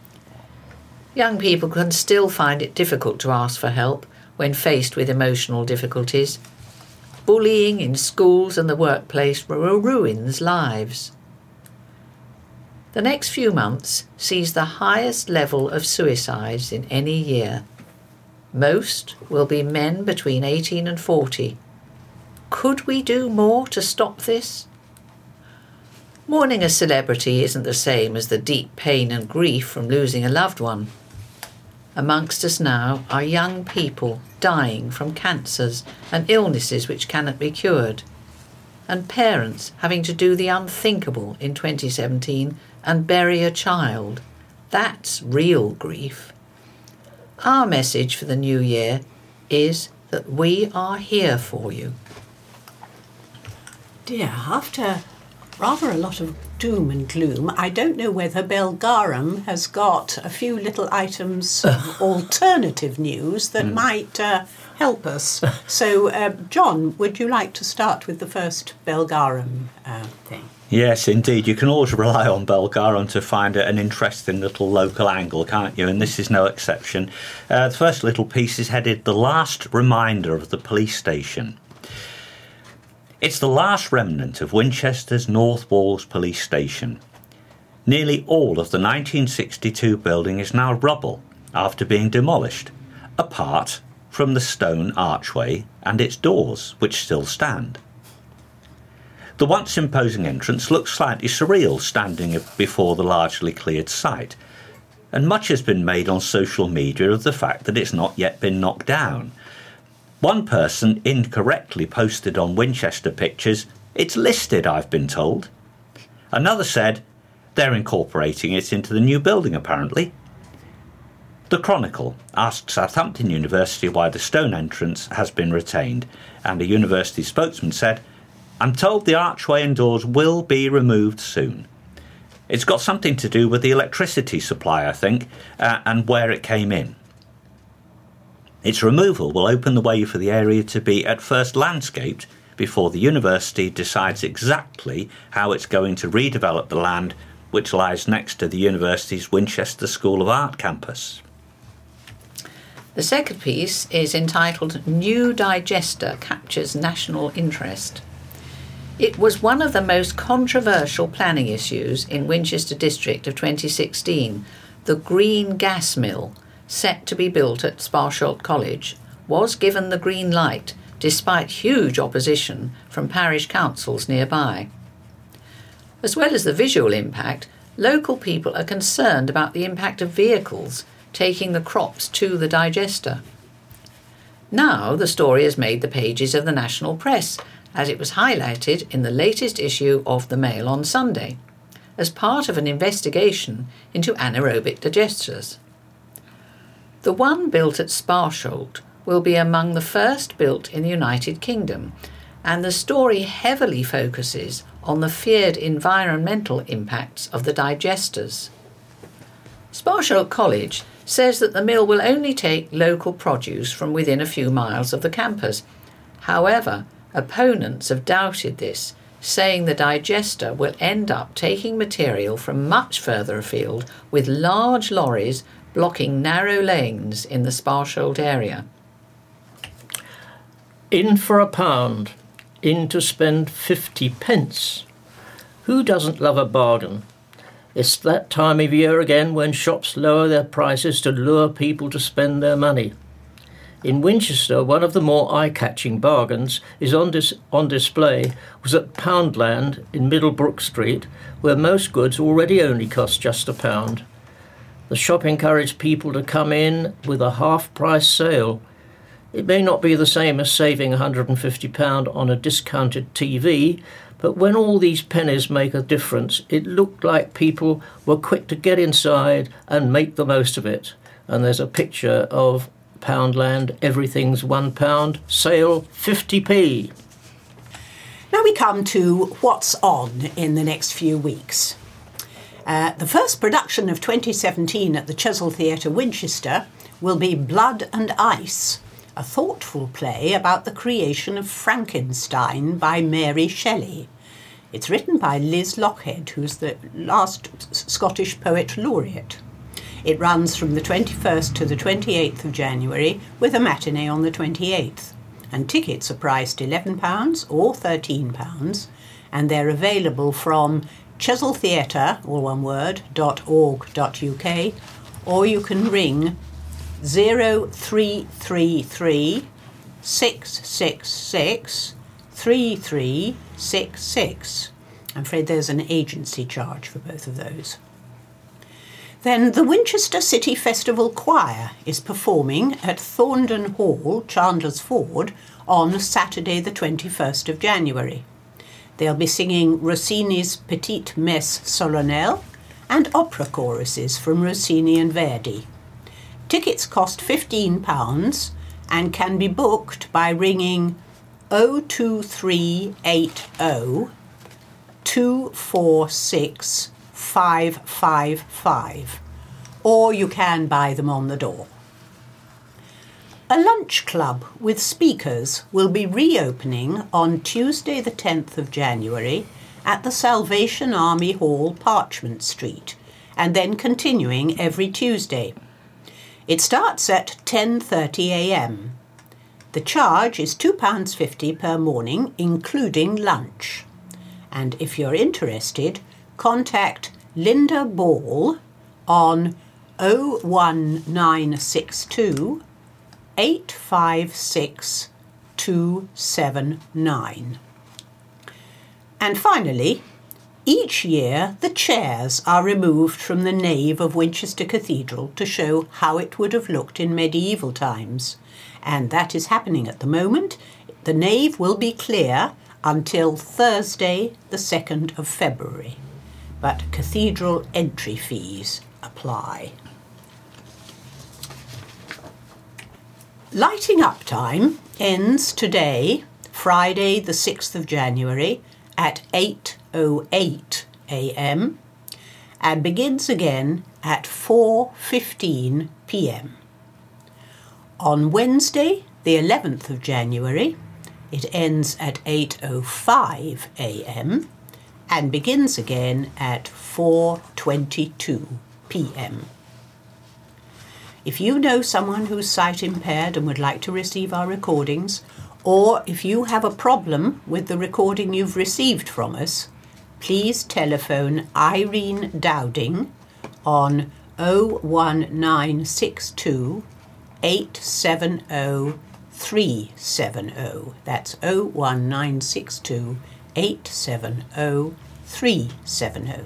Young people can still find it difficult to ask for help when faced with emotional difficulties. bullying in schools and the workplace ruins lives. The next few months sees the highest level of suicides in any year. Most will be men between 18 and 40. Could we do more to stop this? Mourning a celebrity isn't the same as the deep pain and grief from losing a loved one. Amongst us now are young people dying from cancers and illnesses which cannot be cured, and parents having to do the unthinkable in 2017 and bury a child. That's real grief. Our message for the new year is that we are here for you. Dear, after rather a lot of doom and gloom, I don't know whether Belgarum has got a few little items of alternative news that might help us. So, John, would you like to start with the first Belgarum thing? Yes, indeed. You can always rely on Belgarum to find an interesting little local angle, can't you? And this is no exception. The first little piece is headed "The Last Reminder of the Police Station." It's the last remnant of Winchester's North Walls Police Station. Nearly all of the 1962 building is now rubble after being demolished, apart from the stone archway and its doors, which still stand. The once imposing entrance looks slightly surreal standing before the largely cleared site, and much has been made on social media of the fact that it's not yet been knocked down. One person incorrectly posted on Winchester Pictures, "It's listed, I've been told." Another said, "They're incorporating it into the new building apparently." The Chronicle asked Southampton University why the stone entrance has been retained, and a university spokesman said, "I'm told the archway and doors will be removed soon. It's got something to do with the electricity supply, I think, and where it came in. Its removal will open the way for the area to be at first landscaped before the university decides exactly how it's going to redevelop the land which lies next to the university's Winchester School of Art campus." The second piece is entitled "New Digester Captures National Interest." It was one of the most controversial planning issues in Winchester District of 2016. The Green Gas Mill, set to be built at Sparsholt College, was given the green light despite huge opposition from parish councils nearby. As well as the visual impact, local people are concerned about the impact of vehicles taking the crops to the digester. Now the story has made the pages of the national press, as it was highlighted in the latest issue of the Mail on Sunday, as part of an investigation into anaerobic digesters. The one built at Sparsholt will be among the first built in the United Kingdom, and the story heavily focuses on the feared environmental impacts of the digesters. Sparsholt College says that the mill will only take local produce from within a few miles of the campus. However, opponents have doubted this, saying the digester will end up taking material from much further afield, with large lorries blocking narrow lanes in the Sparsholt area. In for a pound, in to spend 50 pence. Who doesn't love a bargain? It's that time of year again when shops lower their prices to lure people to spend their money. In Winchester, one of the more eye-catching bargains is on display was at Poundland in Middlebrook Street, where most goods already only cost just £1. The shop encouraged people to come in with a half-price sale. It may not be the same as saving £150 on a discounted TV, but when all these pennies make a difference, it looked like people were quick to get inside and make the most of it. And there's a picture of Poundland, everything's £1, sale 50p. Now we come to what's on in the next few weeks. The first production of 2017 at the Chesil Theatre, Winchester, will be Blood and Ice, a thoughtful play about the creation of Frankenstein by Mary Shelley. It's written by Liz Lockhead, who's the last Scottish Poet Laureate. It runs from the 21st to the 28th of January, with a matinee on the 28th. and tickets are priced £11 or £13, and they're available from chesiltheatre, all one word, .org.uk, or you can ring 0333 666 3366. I'm afraid there's an agency charge for both of those. Then the Winchester City Festival Choir is performing at Thorndon Hall, Chandler's Ford, on Saturday the 21st of January. They'll be singing Rossini's Petite Messe Solennelle and opera choruses from Rossini and Verdi. Tickets cost £15 and can be booked by ringing 02380 246 555, or you can buy them on the door. A lunch club with speakers will be reopening on Tuesday the 10th of January at the Salvation Army Hall, Parchment Street, and then continuing every Tuesday. It starts at 10:30 a.m. The charge is £2.50 per morning, including lunch. And if you're interested, contact Linda Ball on 01962 856 279. And finally, each year the chairs are removed from the nave of Winchester Cathedral to show how it would have looked in medieval times. And that is happening at the moment. The nave will be clear until Thursday the 2nd of February. But cathedral entry fees apply. Lighting up time ends today, Friday the 6th of January, at 8:08 a.m. and begins again at 4:15 p.m. On Wednesday, the 11th of January, it ends at 8:05 a.m. and begins again at 4:22 p.m. If you know someone who's sight impaired and would like to receive our recordings, or if you have a problem with the recording you've received from us, please telephone Irene Dowding on 01962 870 370. That's 01962 870 370.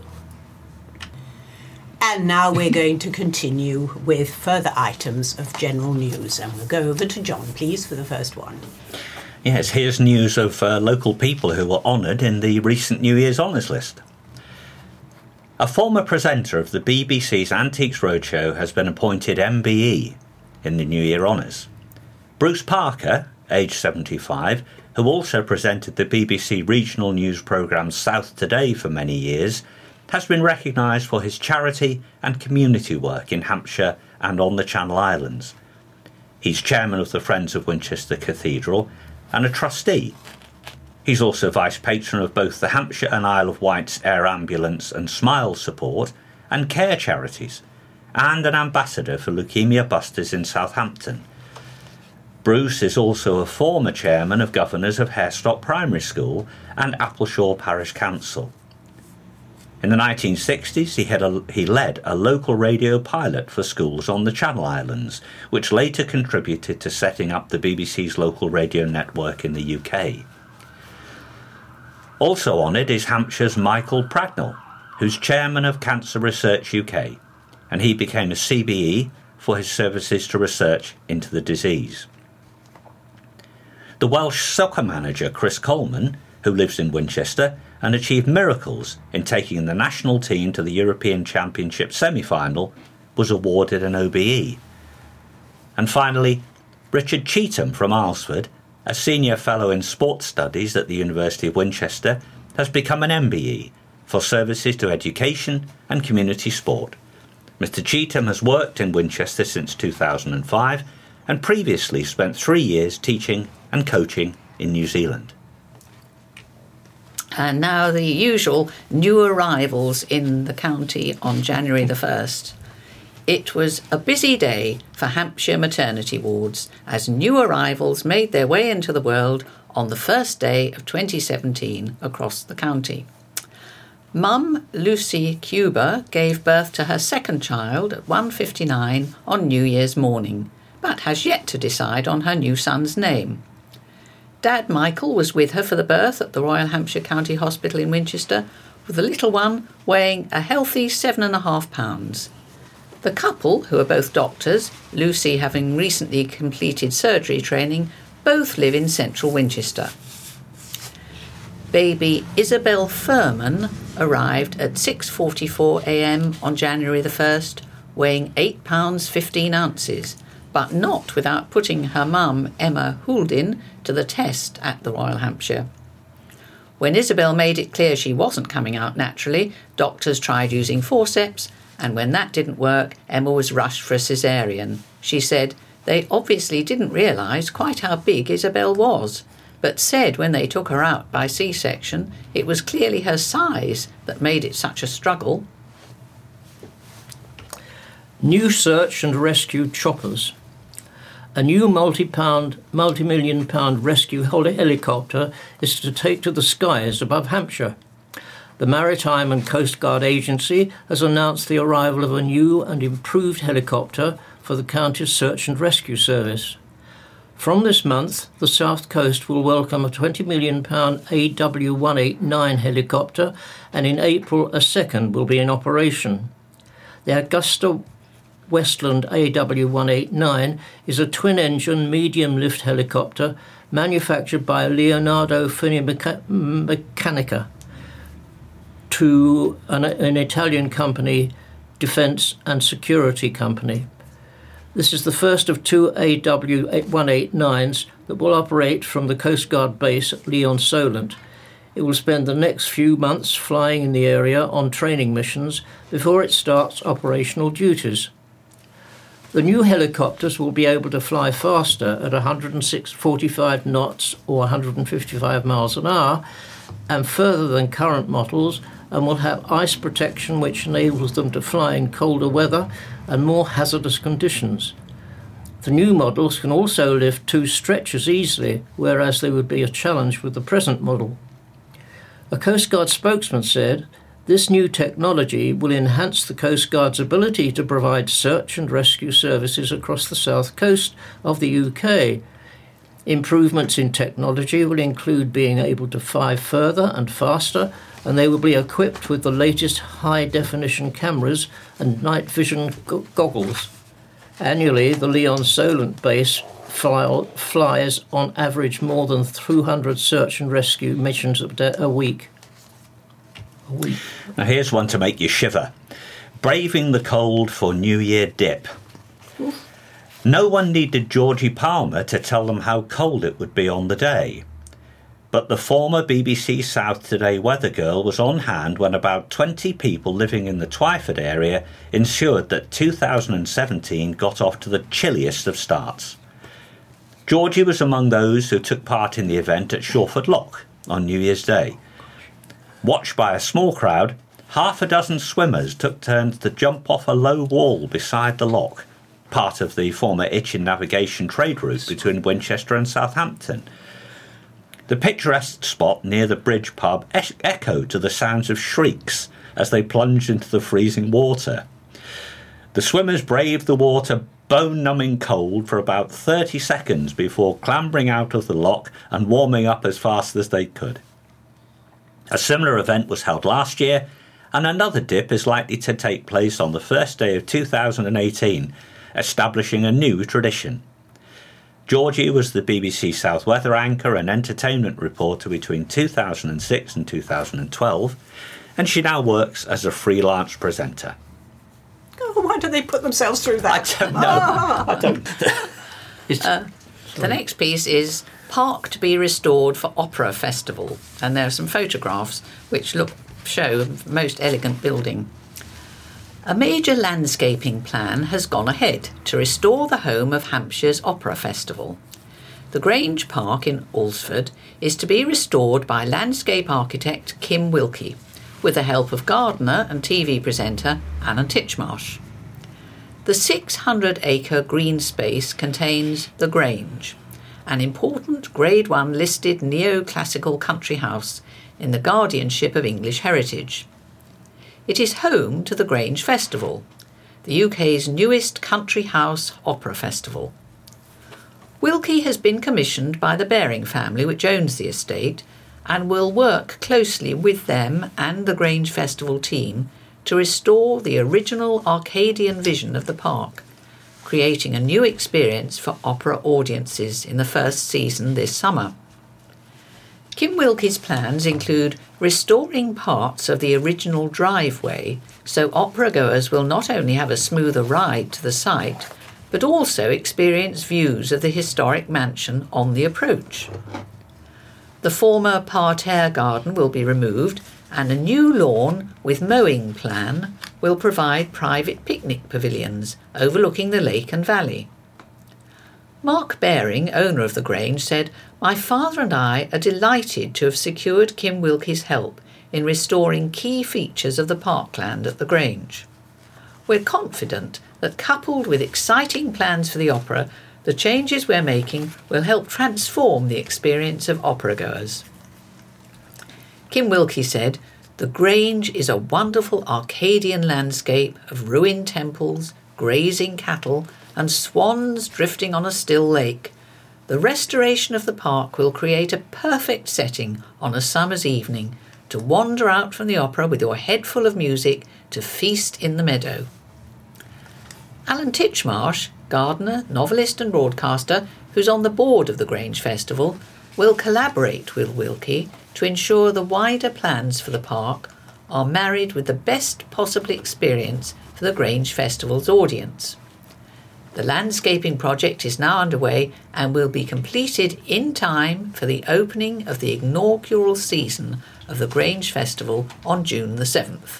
And now we're going to continue with further items of general news, and we'll go over to John, please, for the first one. Yes, here's news of local people who were honoured in the recent New Year's Honours List. A former presenter of the BBC's Antiques Roadshow has been appointed MBE in the New Year Honours. Bruce Parker, aged 75, who also presented the BBC regional news programme South Today for many years, has been recognised for his charity and community work in Hampshire and on the Channel Islands. He's chairman of the Friends of Winchester Cathedral and a trustee. He's also vice patron of both the Hampshire and Isle of Wight's Air Ambulance and Smile Support and care charities, and an ambassador for Leukaemia Busters in Southampton. Bruce is also a former chairman of governors of Harestock Primary School and Appleshaw Parish Council. In the 1960s, he led a local radio pilot for schools on the Channel Islands, which later contributed to setting up the BBC's local radio network in the UK. Also honoured is Hampshire's Michael Pragnell, who's chairman of Cancer Research UK, and he became a CBE for his services to research into the disease. The Welsh soccer manager Chris Coleman, who lives in Winchester, and achieved miracles in taking the national team to the European Championship semi-final, was awarded an OBE. And finally, Richard Cheetham from Alresford, a senior fellow in sports studies at the University of Winchester, has become an MBE for services to education and community sport. Mr. Cheetham has worked in Winchester since 2005 and previously spent 3 years teaching and coaching in New Zealand. And now the usual new arrivals in the county on January the 1st. It was a busy day for Hampshire maternity wards as new arrivals made their way into the world on the first day of 2017 across the county. Mum Lucy Cuba gave birth to her second child at 1:59 on New Year's morning, but has yet to decide on her new son's name. Dad Michael was with her for the birth at the Royal Hampshire County Hospital in Winchester, with the little one weighing a healthy 7.5 pounds. The couple, who are both doctors, Lucy having recently completed surgery training, both live in central Winchester. Baby Isabel Furman arrived at 6:44 a.m. on January the 1st, weighing 8 pounds 15 ounces, but not without putting her mum, Emma Houldin, to the test at the Royal Hampshire. When Isabel made it clear she wasn't coming out naturally, doctors tried using forceps, and when that didn't work, Emma was rushed for a caesarean. She said they obviously didn't realise quite how big Isabel was, but said when they took her out by C-section, it was clearly her size that made it such a struggle. New search and rescue choppers. A new multi-million pound rescue helicopter is to take to the skies above Hampshire. The Maritime and Coast Guard Agency has announced the arrival of a new and improved helicopter for the county's search and rescue service. From this month, the South Coast will welcome a £20 million AW189 helicopter, and in April a second will be in operation. The Augusta Westland AW189 is a twin-engine medium-lift helicopter manufactured by Leonardo Finmeccanica to an Italian company, defence and security company. This is the first of two AW189s that will operate from the Coast Guard base at Lyon-Solent. It will spend the next few months flying in the area on training missions before it starts operational duties. The new helicopters will be able to fly faster at 145 knots or 155 miles an hour and further than current models, and will have ice protection which enables them to fly in colder weather and more hazardous conditions. The new models can also lift 2 stretchers easily, whereas they would be a challenge with the present model. A Coast Guard spokesman said, "This new technology will enhance the Coast Guard's ability to provide search and rescue services across the south coast of the UK. Improvements in technology will include being able to fly further and faster, and they will be equipped with the latest high-definition cameras and night vision goggles. Annually, the Lyon-Solent base flies on average more than 200 search and rescue missions a week. Now here's one to make you shiver. Braving the cold for New Year dip. Oof. No one needed Georgie Palmer to tell them how cold it would be on the day. But the former BBC South Today weather girl was on hand when about 20 people living in the Twyford area ensured that 2017 got off to the chilliest of starts. Georgie was among those who took part in the event at Shawford Loch on New Year's Day. Watched by a small crowd, half a dozen swimmers took turns to jump off a low wall beside the loch, part of the former Itchen navigation trade route between Winchester and Southampton. The picturesque spot near the bridge pub echoed to the sounds of shrieks as they plunged into the freezing water. The swimmers braved the water bone-numbing cold for about 30 seconds before clambering out of the loch and warming up as fast as they could. A similar event was held last year, and another dip is likely to take place on the first day of 2018, establishing a new tradition. Georgie was the BBC South weather anchor and entertainment reporter between 2006 and 2012, and she now works as a freelance presenter. Oh, why do they put themselves through that? I don't know. I don't. The next piece is Park to be restored for Opera Festival, and there are some photographs which show the most elegant building. A major landscaping plan has gone ahead to restore the home of Hampshire's Opera Festival. The Grange Park in Alresford is to be restored by landscape architect Kim Wilkie, with the help of gardener and TV presenter Alan Titchmarsh. The 600-acre green space contains The Grange, an important Grade 1 listed neoclassical country house in the guardianship of English heritage. It is home to the Grange Festival, the UK's newest country house opera festival. Wilkie has been commissioned by the Baring family, which owns the estate, and will work closely with them and the Grange Festival team to restore the original Arcadian vision of the park, creating a new experience for opera audiences in the first season this summer. Kim Wilkie's plans include restoring parts of the original driveway so opera goers will not only have a smoother ride to the site, but also experience views of the historic mansion on the approach. The former parterre garden will be removed, and a new lawn with mowing plan will provide private picnic pavilions overlooking the lake and valley. Mark Baring, owner of the Grange, said, "My father and I are delighted to have secured Kim Wilkie's help in restoring key features of the parkland at the Grange. We're confident that, coupled with exciting plans for the opera, the changes we're making will help transform the experience of opera goers." Kim Wilkie said, "The Grange is a wonderful Arcadian landscape of ruined temples, grazing cattle, and swans drifting on a still lake. The restoration of the park will create a perfect setting on a summer's evening to wander out from the opera with your head full of music to feast in the meadow." Alan Titchmarsh, gardener, novelist and broadcaster, who's on the board of the Grange Festival, will collaborate with Wilkie to ensure the wider plans for the park are married with the best possible experience for the Grange Festival's audience. The landscaping project is now underway and will be completed in time for the opening of the inaugural season of the Grange Festival on June the 7th.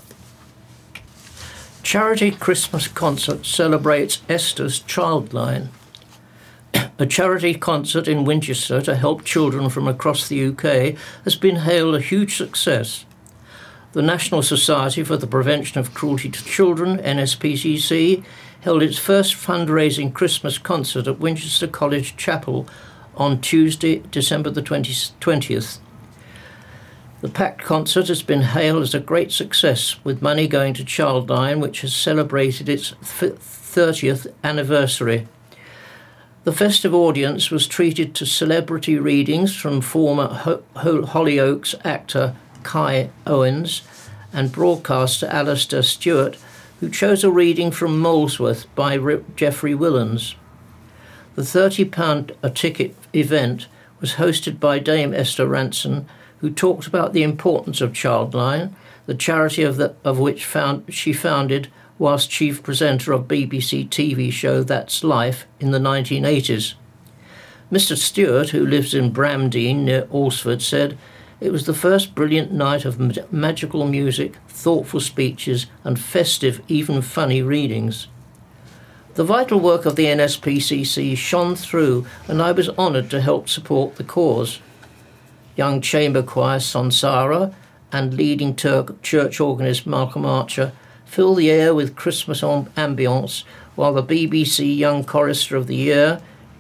Charity Christmas concert celebrates Esther's Childline. A charity concert in Winchester to help children from across the UK has been hailed a huge success. The National Society for the Prevention of Cruelty to Children, NSPCC, held its first fundraising Christmas concert at Winchester College Chapel on Tuesday, December the 20th. The packed concert has been hailed as a great success, with money going to Childline, which has celebrated its 30th anniversary. The festive audience was treated to celebrity readings from former Hollyoaks actor Kai Owens and broadcaster Alistair Stewart, who chose a reading from Molesworth by Geoffrey Willans. The £30 a ticket event was hosted by Dame Esther Ranson, who talked about the importance of Childline, the charity of which she founded whilst chief presenter of BBC TV show That's Life in the 1980s. Mr. Stewart, who lives in Bramdean near Alresford, said, "It was the first brilliant night of magical music, thoughtful speeches and festive, even funny readings." The vital work of the NSPCC shone through, and I was honoured to help support the cause. Young chamber choir Sansara and leading church organist Malcolm Archer fill the air with Christmas ambience, while the BBC Young Chorister of the Year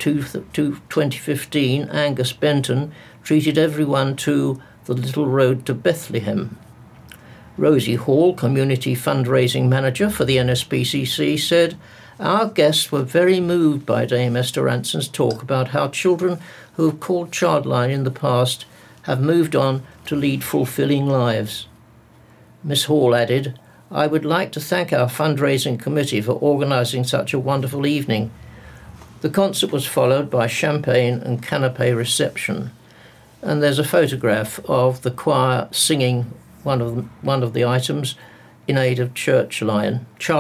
2015, Angus Benton, treated everyone to The Little Road to Bethlehem. Rosie Hall, Community Fundraising Manager for the NSPCC, said, "Our guests were very moved by Dame Esther Ranson's talk about how children who have called Childline in the past have moved on to lead fulfilling lives." Miss Hall added, "I would like to thank our fundraising committee for organising such a wonderful evening." The concert was followed by champagne and canapé reception, and there's a photograph of the choir singing one of the items in aid of Childline.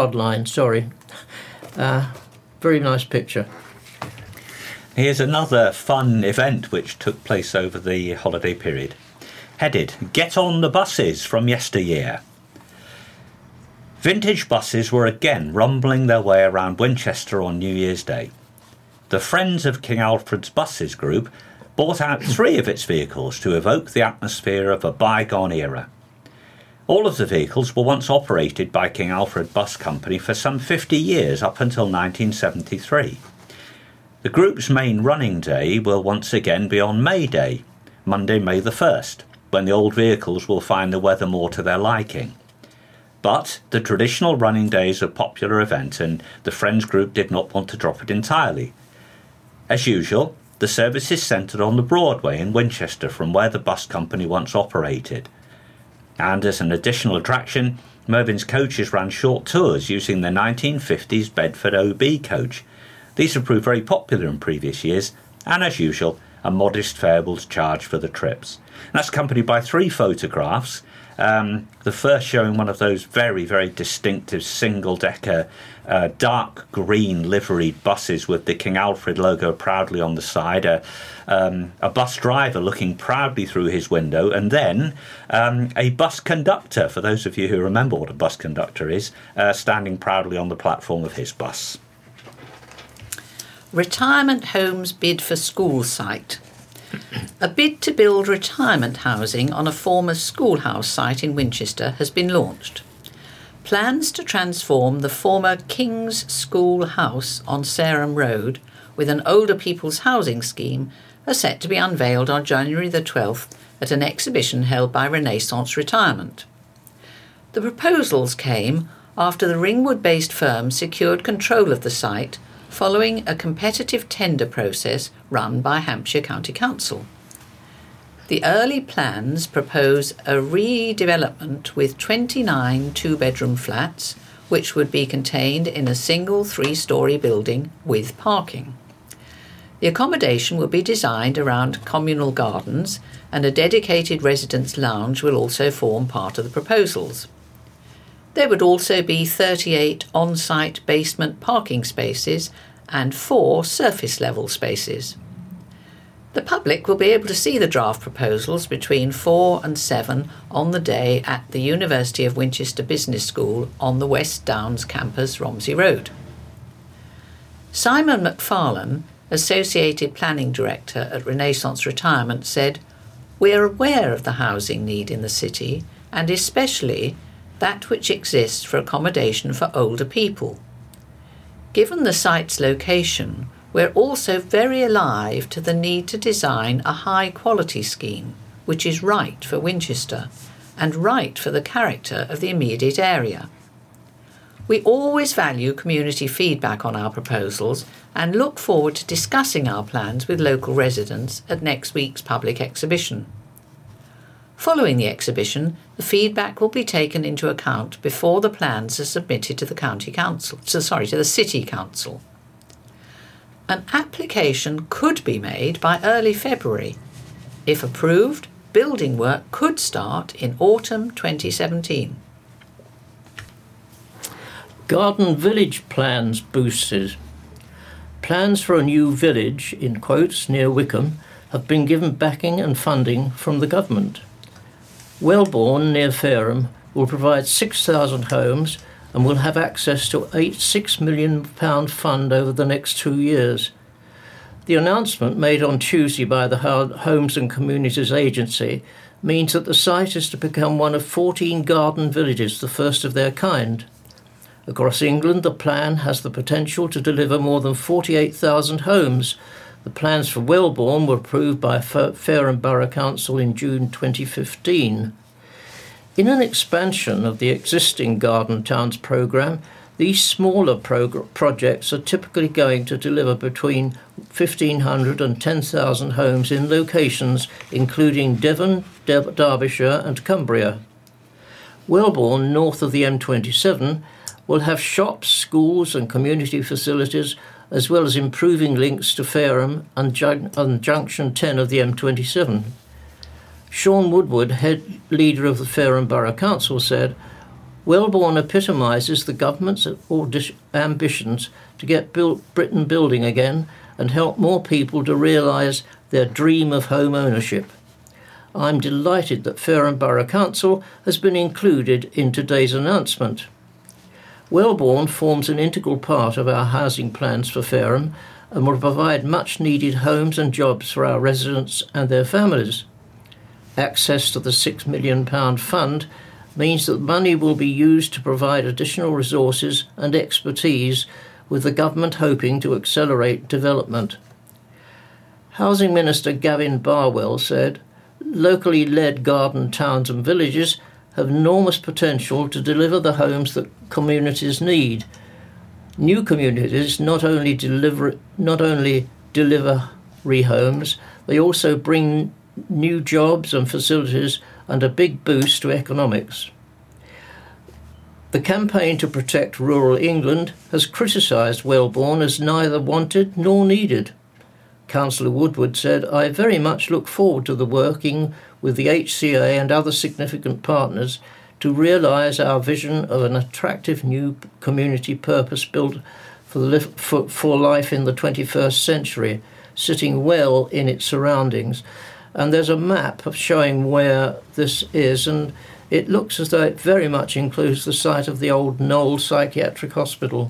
Very nice picture. Here's another fun event which took place over the holiday period. Headed, "Get on the buses from yesteryear." Vintage buses were again rumbling their way around Winchester on New Year's Day. The Friends of King Alfred's Buses group bought out 3 of its vehicles to evoke the atmosphere of a bygone era. All of the vehicles were once operated by King Alfred Bus Company for some 50 years, up until 1973. The group's main running day will once again be on May Day, Monday, May the 1st, when the old vehicles will find the weather more to their liking. But the traditional running day is a popular event, and the Friends group did not want to drop it entirely. As usual, the service is centred on the Broadway in Winchester, from where the bus company once operated. And as an additional attraction, Mervyn's coaches ran short tours using the 1950s Bedford OB coach. These have proved very popular in previous years, and as usual, a modest fare was charged for the trips. And that's accompanied by 3 photographs. The first showing one of those very, very distinctive single-decker dark green liveried buses with the King Alfred logo proudly on the side, a bus driver looking proudly through his window, and then a bus conductor, for those of you who remember what a bus conductor is, standing proudly on the platform of his bus. Retirement homes bid for school site. A bid to build retirement housing on a former schoolhouse site in Winchester has been launched. Plans to transform the former King's School House on Sarum Road with an older people's housing scheme are set to be unveiled on January the 12th at an exhibition held by Renaissance Retirement. The proposals came after the Ringwood-based firm secured control of the site following a competitive tender process run by Hampshire County Council. The early plans propose a redevelopment with 29 two-bedroom flats, which would be contained in a single 3-storey building with parking. The accommodation will be designed around communal gardens, and a dedicated residence lounge will also form part of the proposals. There would also be 38 on-site basement parking spaces and 4 surface-level spaces. The public will be able to see the draft proposals between 4 and 7 on the day at the University of Winchester Business School on the West Downs campus, Romsey Road. Simon McFarlane, Associated Planning Director at Renaissance Retirement, said, "We're aware of the housing need in the city, and especially that which exists for accommodation for older people. Given the site's location, we're also very alive to the need to design a high-quality scheme, which is right for Winchester and right for the character of the immediate area. We always value community feedback on our proposals and look forward to discussing our plans with local residents at next week's public exhibition. Following the exhibition, the feedback will be taken into account before the plans are submitted to the to the City Council. An application could be made by early February. If approved, building work could start in autumn 2017. Garden village plans boosted. Plans for a new village, in quotes, near Wickham, have been given backing and funding from the government. Wellbourne, near Fareham, will provide 6,000 homes and will have access to a £6 million fund over the next 2 years. The announcement made on Tuesday by the Homes and Communities Agency means that the site is to become one of 14 garden villages, the first of their kind. Across England, the plan has the potential to deliver more than 48,000 homes. The plans for Wellbourne were approved by Fareham Borough Council in June 2015. In an expansion of the existing Garden Towns programme, these smaller projects are typically going to deliver between 1,500 and 10,000 homes in locations including Devon, Derbyshire and Cumbria. Wellbourne, north of the M27, will have shops, schools and community facilities, as well as improving links to Fareham and Junction 10 of the M27. Sean Woodward, head leader of the Fareham Borough Council, said, "Wellbourne epitomises the government's ambitions to get Britain building again and help more people to realise their dream of home ownership. I'm delighted that Fareham Borough Council has been included in today's announcement." Wellbourne forms an integral part of our housing plans for Fareham and will provide much-needed homes and jobs for our residents and their families. Access to the £6 million fund means that money will be used to provide additional resources and expertise, with the government hoping to accelerate development. Housing Minister Gavin Barwell said, "Locally led garden towns and villages have enormous potential to deliver the homes that communities need. New communities not only deliver rehomes, they also bring new jobs and facilities and a big boost to economics." The campaign to protect rural England has criticised Wellborn as neither wanted nor needed. Councillor Woodward said, "I very much look forward to the working with the HCA and other significant partners to realise our vision of an attractive new community purpose-built for life in the 21st century, sitting well in its surroundings." And there's a map of showing where this is, and it looks as though it very much includes the site of the old Knoll Psychiatric Hospital.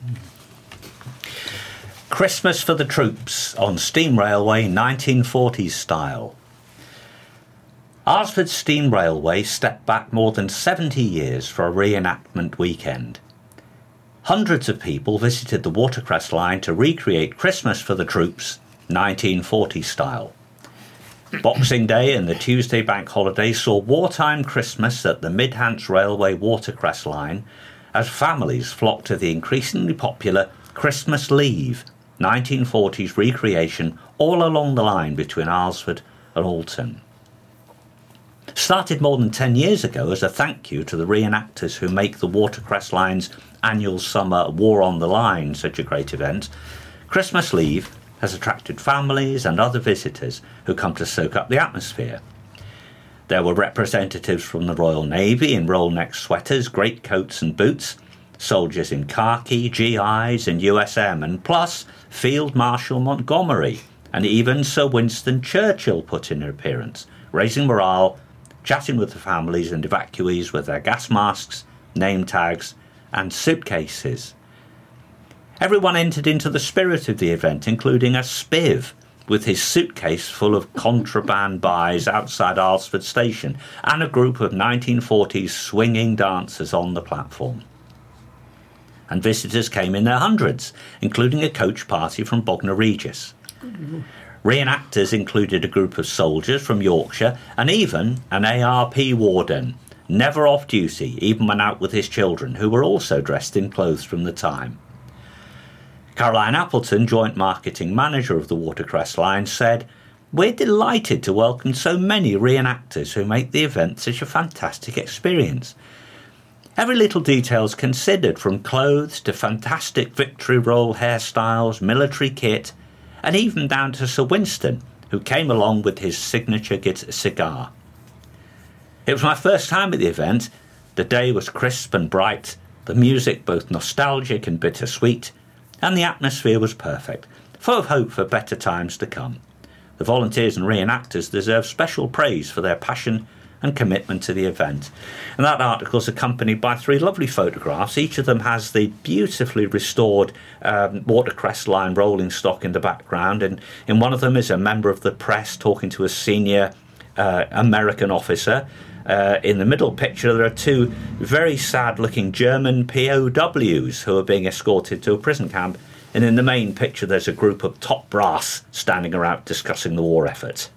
Christmas for the Troops on Steam Railway 1940s style. Arsford Steam Railway stepped back more than 70 years for a reenactment weekend. Hundreds of people visited the Watercress Line to recreate Christmas for the Troops 1940s style. Boxing Day and the Tuesday bank holiday saw wartime Christmas at the Midhants Railway Watercress Line as families flocked to the increasingly popular Christmas Leave 1940s recreation all along the line between Alresford and Alton. Started more than 10 years ago as a thank you to the reenactors who make the Watercress Line's annual summer War on the Line such a great event, Christmas Leave has attracted families and other visitors who come to soak up the atmosphere. There were representatives from the Royal Navy in roll-neck sweaters, greatcoats and boots, soldiers in khaki, GIs and USM, and plus Field Marshal Montgomery, and even Sir Winston Churchill put in an appearance, raising morale, chatting with the families and evacuees with their gas masks, name tags and suitcases. Everyone entered into the spirit of the event, including a spiv with his suitcase full of contraband buys outside Alresford Station and a group of 1940s swinging dancers on the platform. And visitors came in their hundreds, including a coach party from Bognor Regis. Reenactors included a group of soldiers from Yorkshire and even an ARP warden, never off duty, even when out with his children, who were also dressed in clothes from the time. Caroline Appleton, Joint Marketing Manager of the Watercress Line, said, "We're delighted to welcome so many reenactors who make the event such a fantastic experience. Every little detail is considered, from clothes to fantastic victory roll hairstyles, military kit, and even down to Sir Winston, who came along with his signature cigar. It was my first time at the event. The day was crisp and bright, the music both nostalgic and bittersweet, and the atmosphere was perfect, full of hope for better times to come. The volunteers and reenactors deserve special praise for their passion and commitment to the event." And that article is accompanied by 3 lovely photographs. Each of them has the beautifully restored Watercress Line rolling stock in the background, and in one of them is a member of the press talking to a senior American officer. In the middle picture there are 2 very sad-looking German POWs who are being escorted to a prison camp, and in the main picture there's a group of top brass standing around discussing the war effort.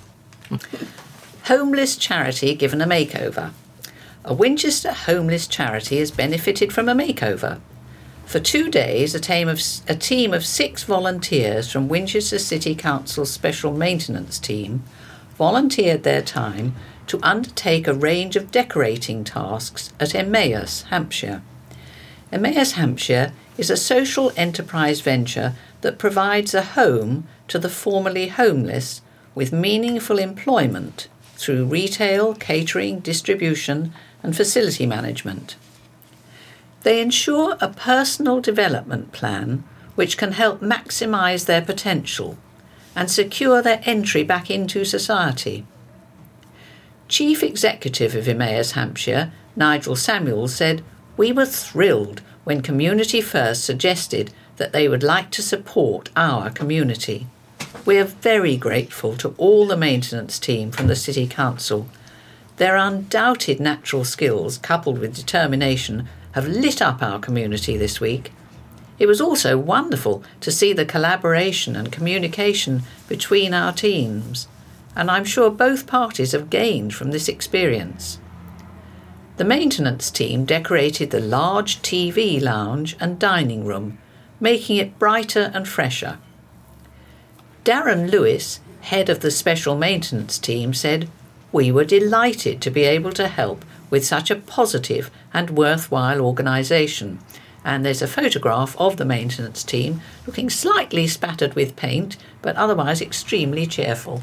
Homeless charity given a makeover. A Winchester homeless charity has benefited from a makeover. For 2 days, a team of 6 volunteers from Winchester City Council's Special Maintenance Team volunteered their time to undertake a range of decorating tasks at Emmaus, Hampshire. Emmaus, Hampshire is a social enterprise venture that provides a home to the formerly homeless with meaningful employment through retail, catering, distribution and facility management. They ensure a personal development plan which can help maximise their potential and secure their entry back into society. Chief Executive of Emmaus Hampshire, Nigel Samuels, said, "We were thrilled when Community First suggested that they would like to support our community. We are very grateful to all the maintenance team from the City Council. Their undoubted natural skills, coupled with determination, have lit up our community this week. It was also wonderful to see the collaboration and communication between our teams, and I'm sure both parties have gained from this experience. The maintenance team decorated the large TV lounge and dining room, making it brighter and fresher. Darren Lewis, head of the special maintenance team, said, "We were delighted to be able to help with such a positive and worthwhile organisation." And there's a photograph of the maintenance team looking slightly spattered with paint, but otherwise extremely cheerful.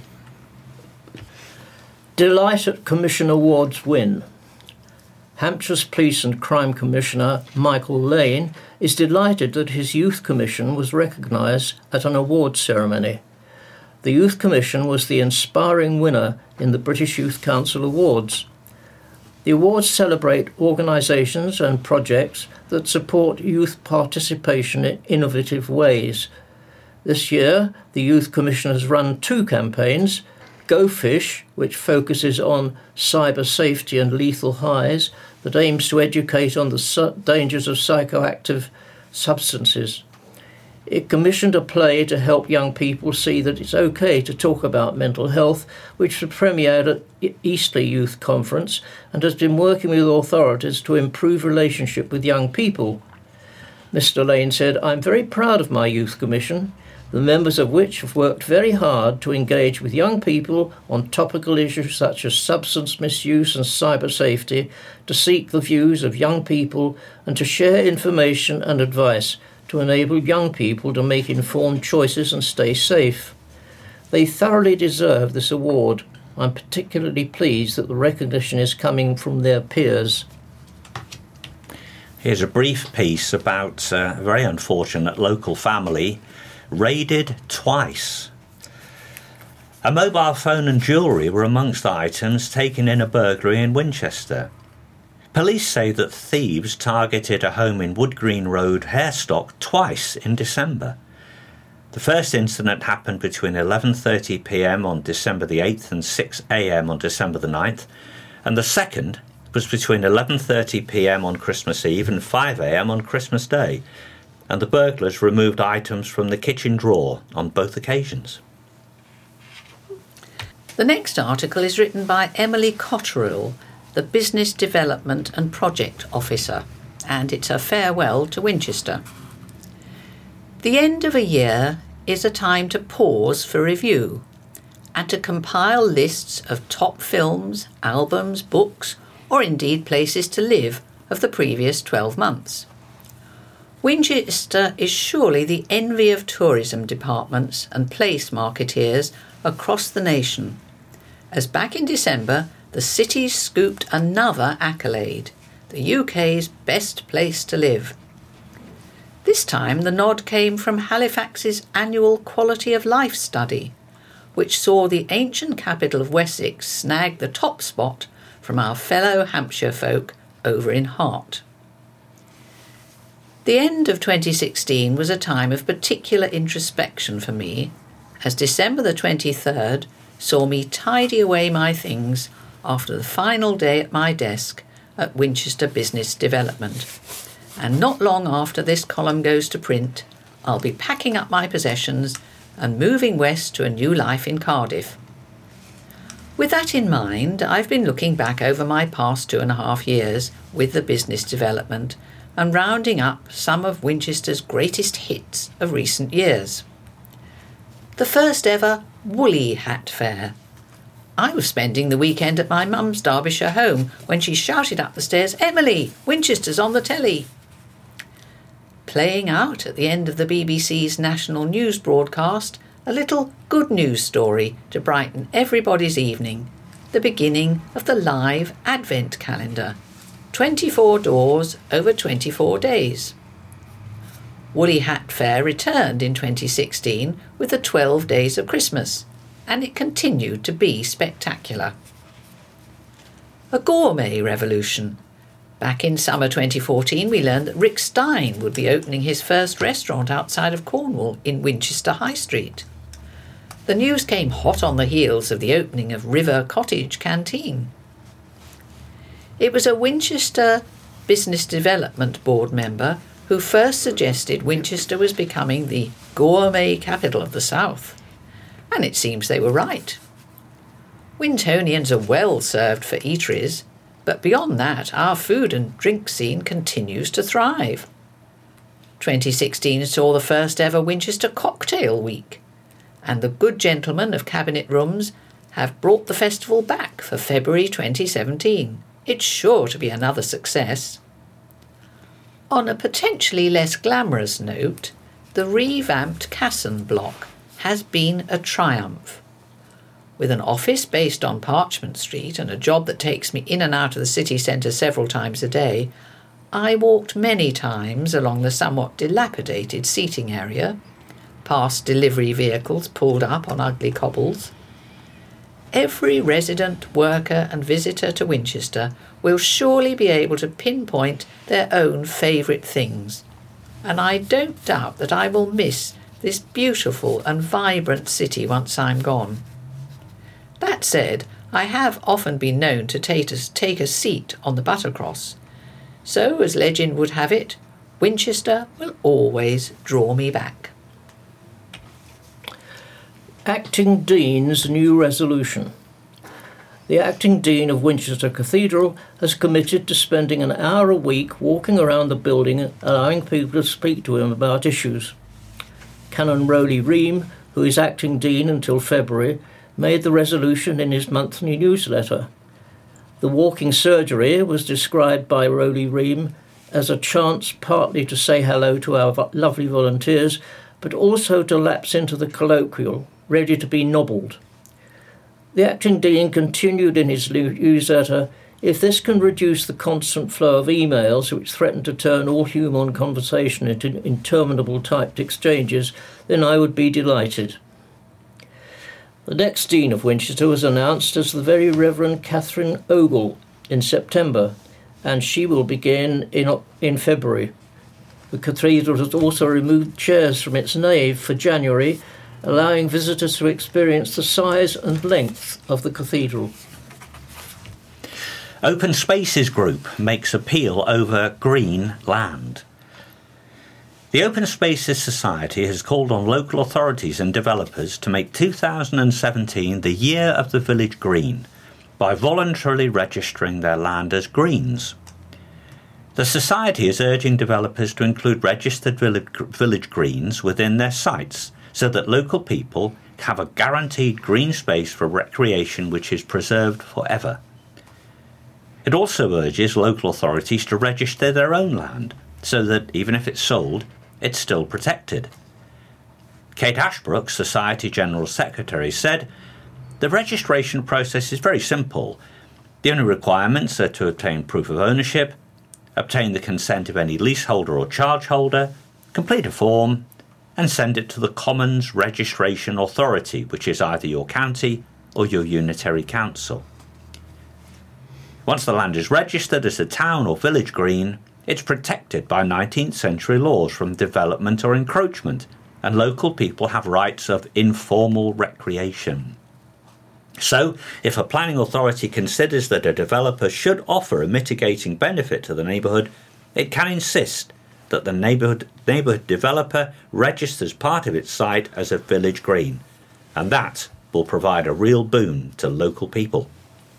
Delight at Commission Awards win. Hampshire's Police and Crime Commissioner Michael Lane is delighted that his Youth Commission was recognised at an awards ceremony. The Youth Commission was the inspiring winner in the British Youth Council Awards. The awards celebrate organisations and projects that support youth participation in innovative ways. This year, the Youth Commission has run 2 campaigns: Go Fish, which focuses on cyber safety and lethal highs, that aims to educate on the dangers of psychoactive substances. It commissioned a play to help young people see that it's okay to talk about mental health, which was premiered at Eastleigh Youth Conference and has been working with authorities to improve relationship with young people. Mr. Lane said, "I'm very proud of my Youth Commission, the members of which have worked very hard to engage with young people on topical issues such as substance misuse and cyber safety, to seek the views of young people and to share information and advice to enable young people to make informed choices and stay safe. They thoroughly deserve this award. I'm particularly pleased that the recognition is coming from their peers." Here's a brief piece about a very unfortunate local family raided twice. A mobile phone and jewellery were amongst the items taken in a burglary in Winchester. Police say that thieves targeted a home in Wood Green Road, Hairstock, twice in December. The first incident happened between 11:30 p.m. on December the 8th and 6 a.m. on December the 9th, and the second was between 11:30 p.m. on Christmas Eve and 5 a.m. on Christmas Day, and the burglars removed items from the kitchen drawer on both occasions. The next article is written by Emily Cotterill, the Business Development and Project Officer, and it's a farewell to Winchester. The end of a year is a time to pause for review and to compile lists of top films, albums, books, or indeed places to live of the previous 12 months. Winchester is surely the envy of tourism departments and place marketeers across the nation, as back in December the city scooped another accolade, the UK's best place to live. This time the nod came from Halifax's annual Quality of Life study, which saw the ancient capital of Wessex snag the top spot from our fellow Hampshire folk over in Hart. The end of 2016 was a time of particular introspection for me, as December the 23rd saw me tidy away my things after the final day at my desk at Winchester Business Development. And not long after this column goes to print, I'll be packing up my possessions and moving west to a new life in Cardiff. With that in mind, I've been looking back over my past 2.5 years with the business development and rounding up some of Winchester's greatest hits of recent years. The first ever Woolly Hat Fair. I was spending the weekend at my mum's Derbyshire home when she shouted up the stairs, "Emily, Winchester's on the telly." Playing out at the end of the BBC's national news broadcast, a little good news story to brighten everybody's evening, the beginning of the live Advent calendar, 24 doors over 24 days. Woolly Hat Fair returned in 2016 with the 12 Days of Christmas, and it continued to be spectacular. A gourmet revolution. Back in summer 2014, we learned that Rick Stein would be opening his first restaurant outside of Cornwall in Winchester High Street. The news came hot on the heels of the opening of River Cottage Canteen. It was a Winchester Business Development Board member who first suggested Winchester was becoming the gourmet capital of the South. And it seems they were right. Wintonians are well served for eateries, but beyond that, our food and drink scene continues to thrive. 2016 saw the first ever Winchester Cocktail Week, and the good gentlemen of Cabinet Rooms have brought the festival back for February 2017. It's sure to be another success. On a potentially less glamorous note, the revamped Casson block has been a triumph. With an office based on Parchment Street and a job that takes me in and out of the city centre several times a day, I walked many times along the somewhat dilapidated seating area, past delivery vehicles pulled up on ugly cobbles. Every resident, worker and visitor to Winchester will surely be able to pinpoint their own favourite things, and I don't doubt that I will miss this beautiful and vibrant city once I'm gone. That said, I have often been known to take a seat on the Buttercross, so as legend would have it, Winchester will always draw me back. Acting Dean's new resolution. The Acting Dean of Winchester Cathedral has committed to spending an hour a week walking around the building, allowing people to speak to him about issues. Canon Rowley Ream, who is Acting Dean until February, made the resolution in his monthly newsletter. The walking surgery was described by Rowley Ream as a chance partly to say hello to our lovely volunteers, but also to lapse into the colloquial, ready to be nobbled. The Acting Dean continued in his newsletter, "If this can reduce the constant flow of emails which threaten to turn all human conversation into interminable typed exchanges, then I would be delighted." The next Dean of Winchester was announced as the Very Reverend Catherine Ogle in September, and she will begin in February. The cathedral has also removed chairs from its nave for January, allowing visitors to experience the size and length of the cathedral. Open Spaces Group makes appeal over green land. The Open Spaces Society has called on local authorities and developers to make 2017 the year of the village green by voluntarily registering their land as greens. The Society is urging developers to include registered village greens within their sites so that local people have a guaranteed green space for recreation which is preserved forever. It also urges local authorities to register their own land so that even if it's sold, it's still protected. Kate Ashbrook, Society General Secretary, said, "The registration process is very simple. The only requirements are to obtain proof of ownership, obtain the consent of any leaseholder or charge holder, complete a form, and send it to the Commons Registration Authority, which is either your county or your unitary council. Once the land is registered as a town or village green, it's protected by 19th century laws from development or encroachment, and local people have rights of informal recreation. So, if a planning authority considers that a developer should offer a mitigating benefit to the neighbourhood, it can insist that the neighbourhood developer registers part of its site as a village green, and that will provide a real boon to local people."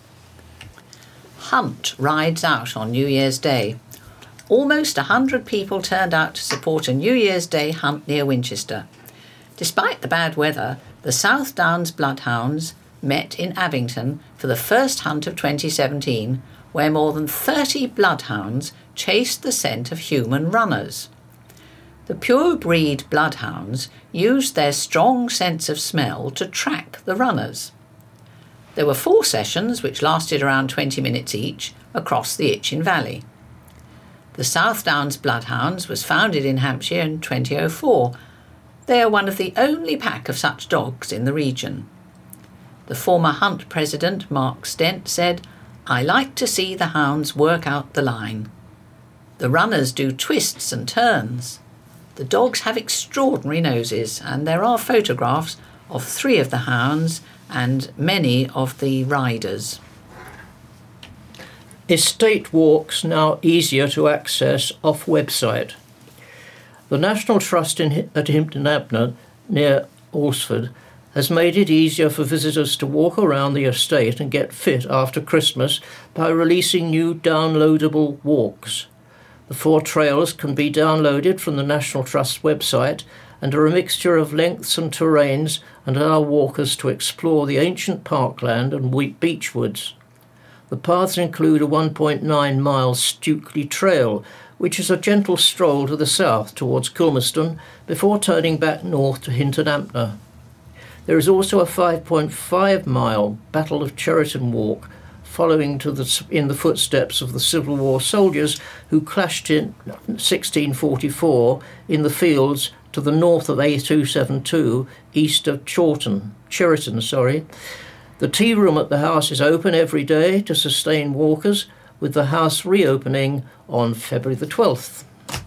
Hunt rides out on New Year's Day. Almost 100 people turned out to support a New Year's Day hunt near Winchester. Despite the bad weather, the South Downs Bloodhounds met in Abington for the first hunt of 2017, where more than 30 bloodhounds chased the scent of human runners. The pure breed bloodhounds used their strong sense of smell to track the runners. There were 4 sessions, which lasted around 20 minutes each, across the Itchen Valley. The South Downs Bloodhounds was founded in Hampshire in 2004. They are one of the only pack of such dogs in the region. The former Hunt president, Mark Stent, said, "I like to see the hounds work out the line. The runners do twists and turns. The dogs have extraordinary noses, and there are photographs of 3 of the hounds and many of the riders." Estate walks now easier to access off website. The National Trust at Himpton Abner, near Alresford, has made it easier for visitors to walk around the estate and get fit after Christmas by releasing new downloadable walks. The 4 trails can be downloaded from the National Trust website and are a mixture of lengths and terrains and allow walkers to explore the ancient parkland and beech woods. The paths include a 1.9-mile Stukely Trail, which is a gentle stroll to the south towards Kilmerston before turning back north to Hinton Ampner. There is also a 5.5-mile Battle of Cheriton walk, following in the footsteps of the Civil War soldiers who clashed in 1644 in the fields to the north of A272, east of Cheriton. The tea room at the house is open every day to sustain walkers, with the house reopening on February the 12th.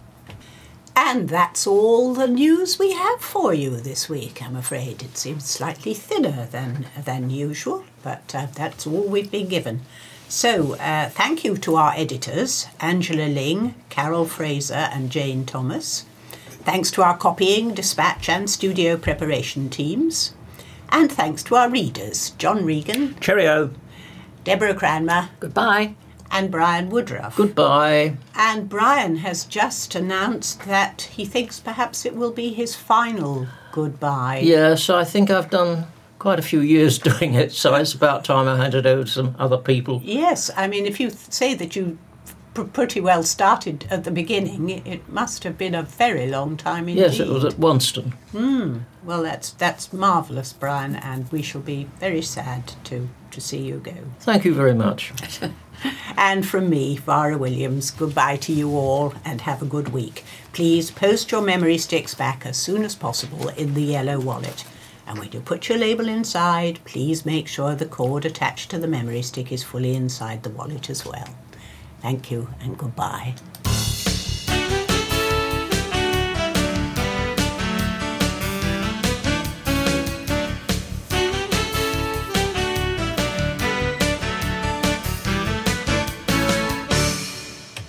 And that's all the news we have for you this week, I'm afraid. It seems slightly thinner than usual, but that's all we've been given. So thank you to our editors, Angela Ling, Carol Fraser and Jane Thomas. Thanks to our copying, dispatch and studio preparation teams. And thanks to our readers, John Regan. Cheerio. Deborah Cranmer. Goodbye. And Brian Woodruff. Goodbye. And Brian has just announced that he thinks perhaps it will be his final goodbye. Yes, I think I've done quite a few years doing it, so it's about time I handed over to some other people. Yes, I mean, if you say that you pretty well started at the beginning, it must have been a very long time indeed. Yes, it was at Wanston. Well, that's marvellous, Brian, and we shall be very sad to see you go. Thank you very much. And from me, Vara Williams, goodbye to you all and have a good week. Please post your memory sticks back as soon as possible in the yellow wallet. And when you put your label inside, please make sure the cord attached to the memory stick is fully inside the wallet as well. Thank you and goodbye.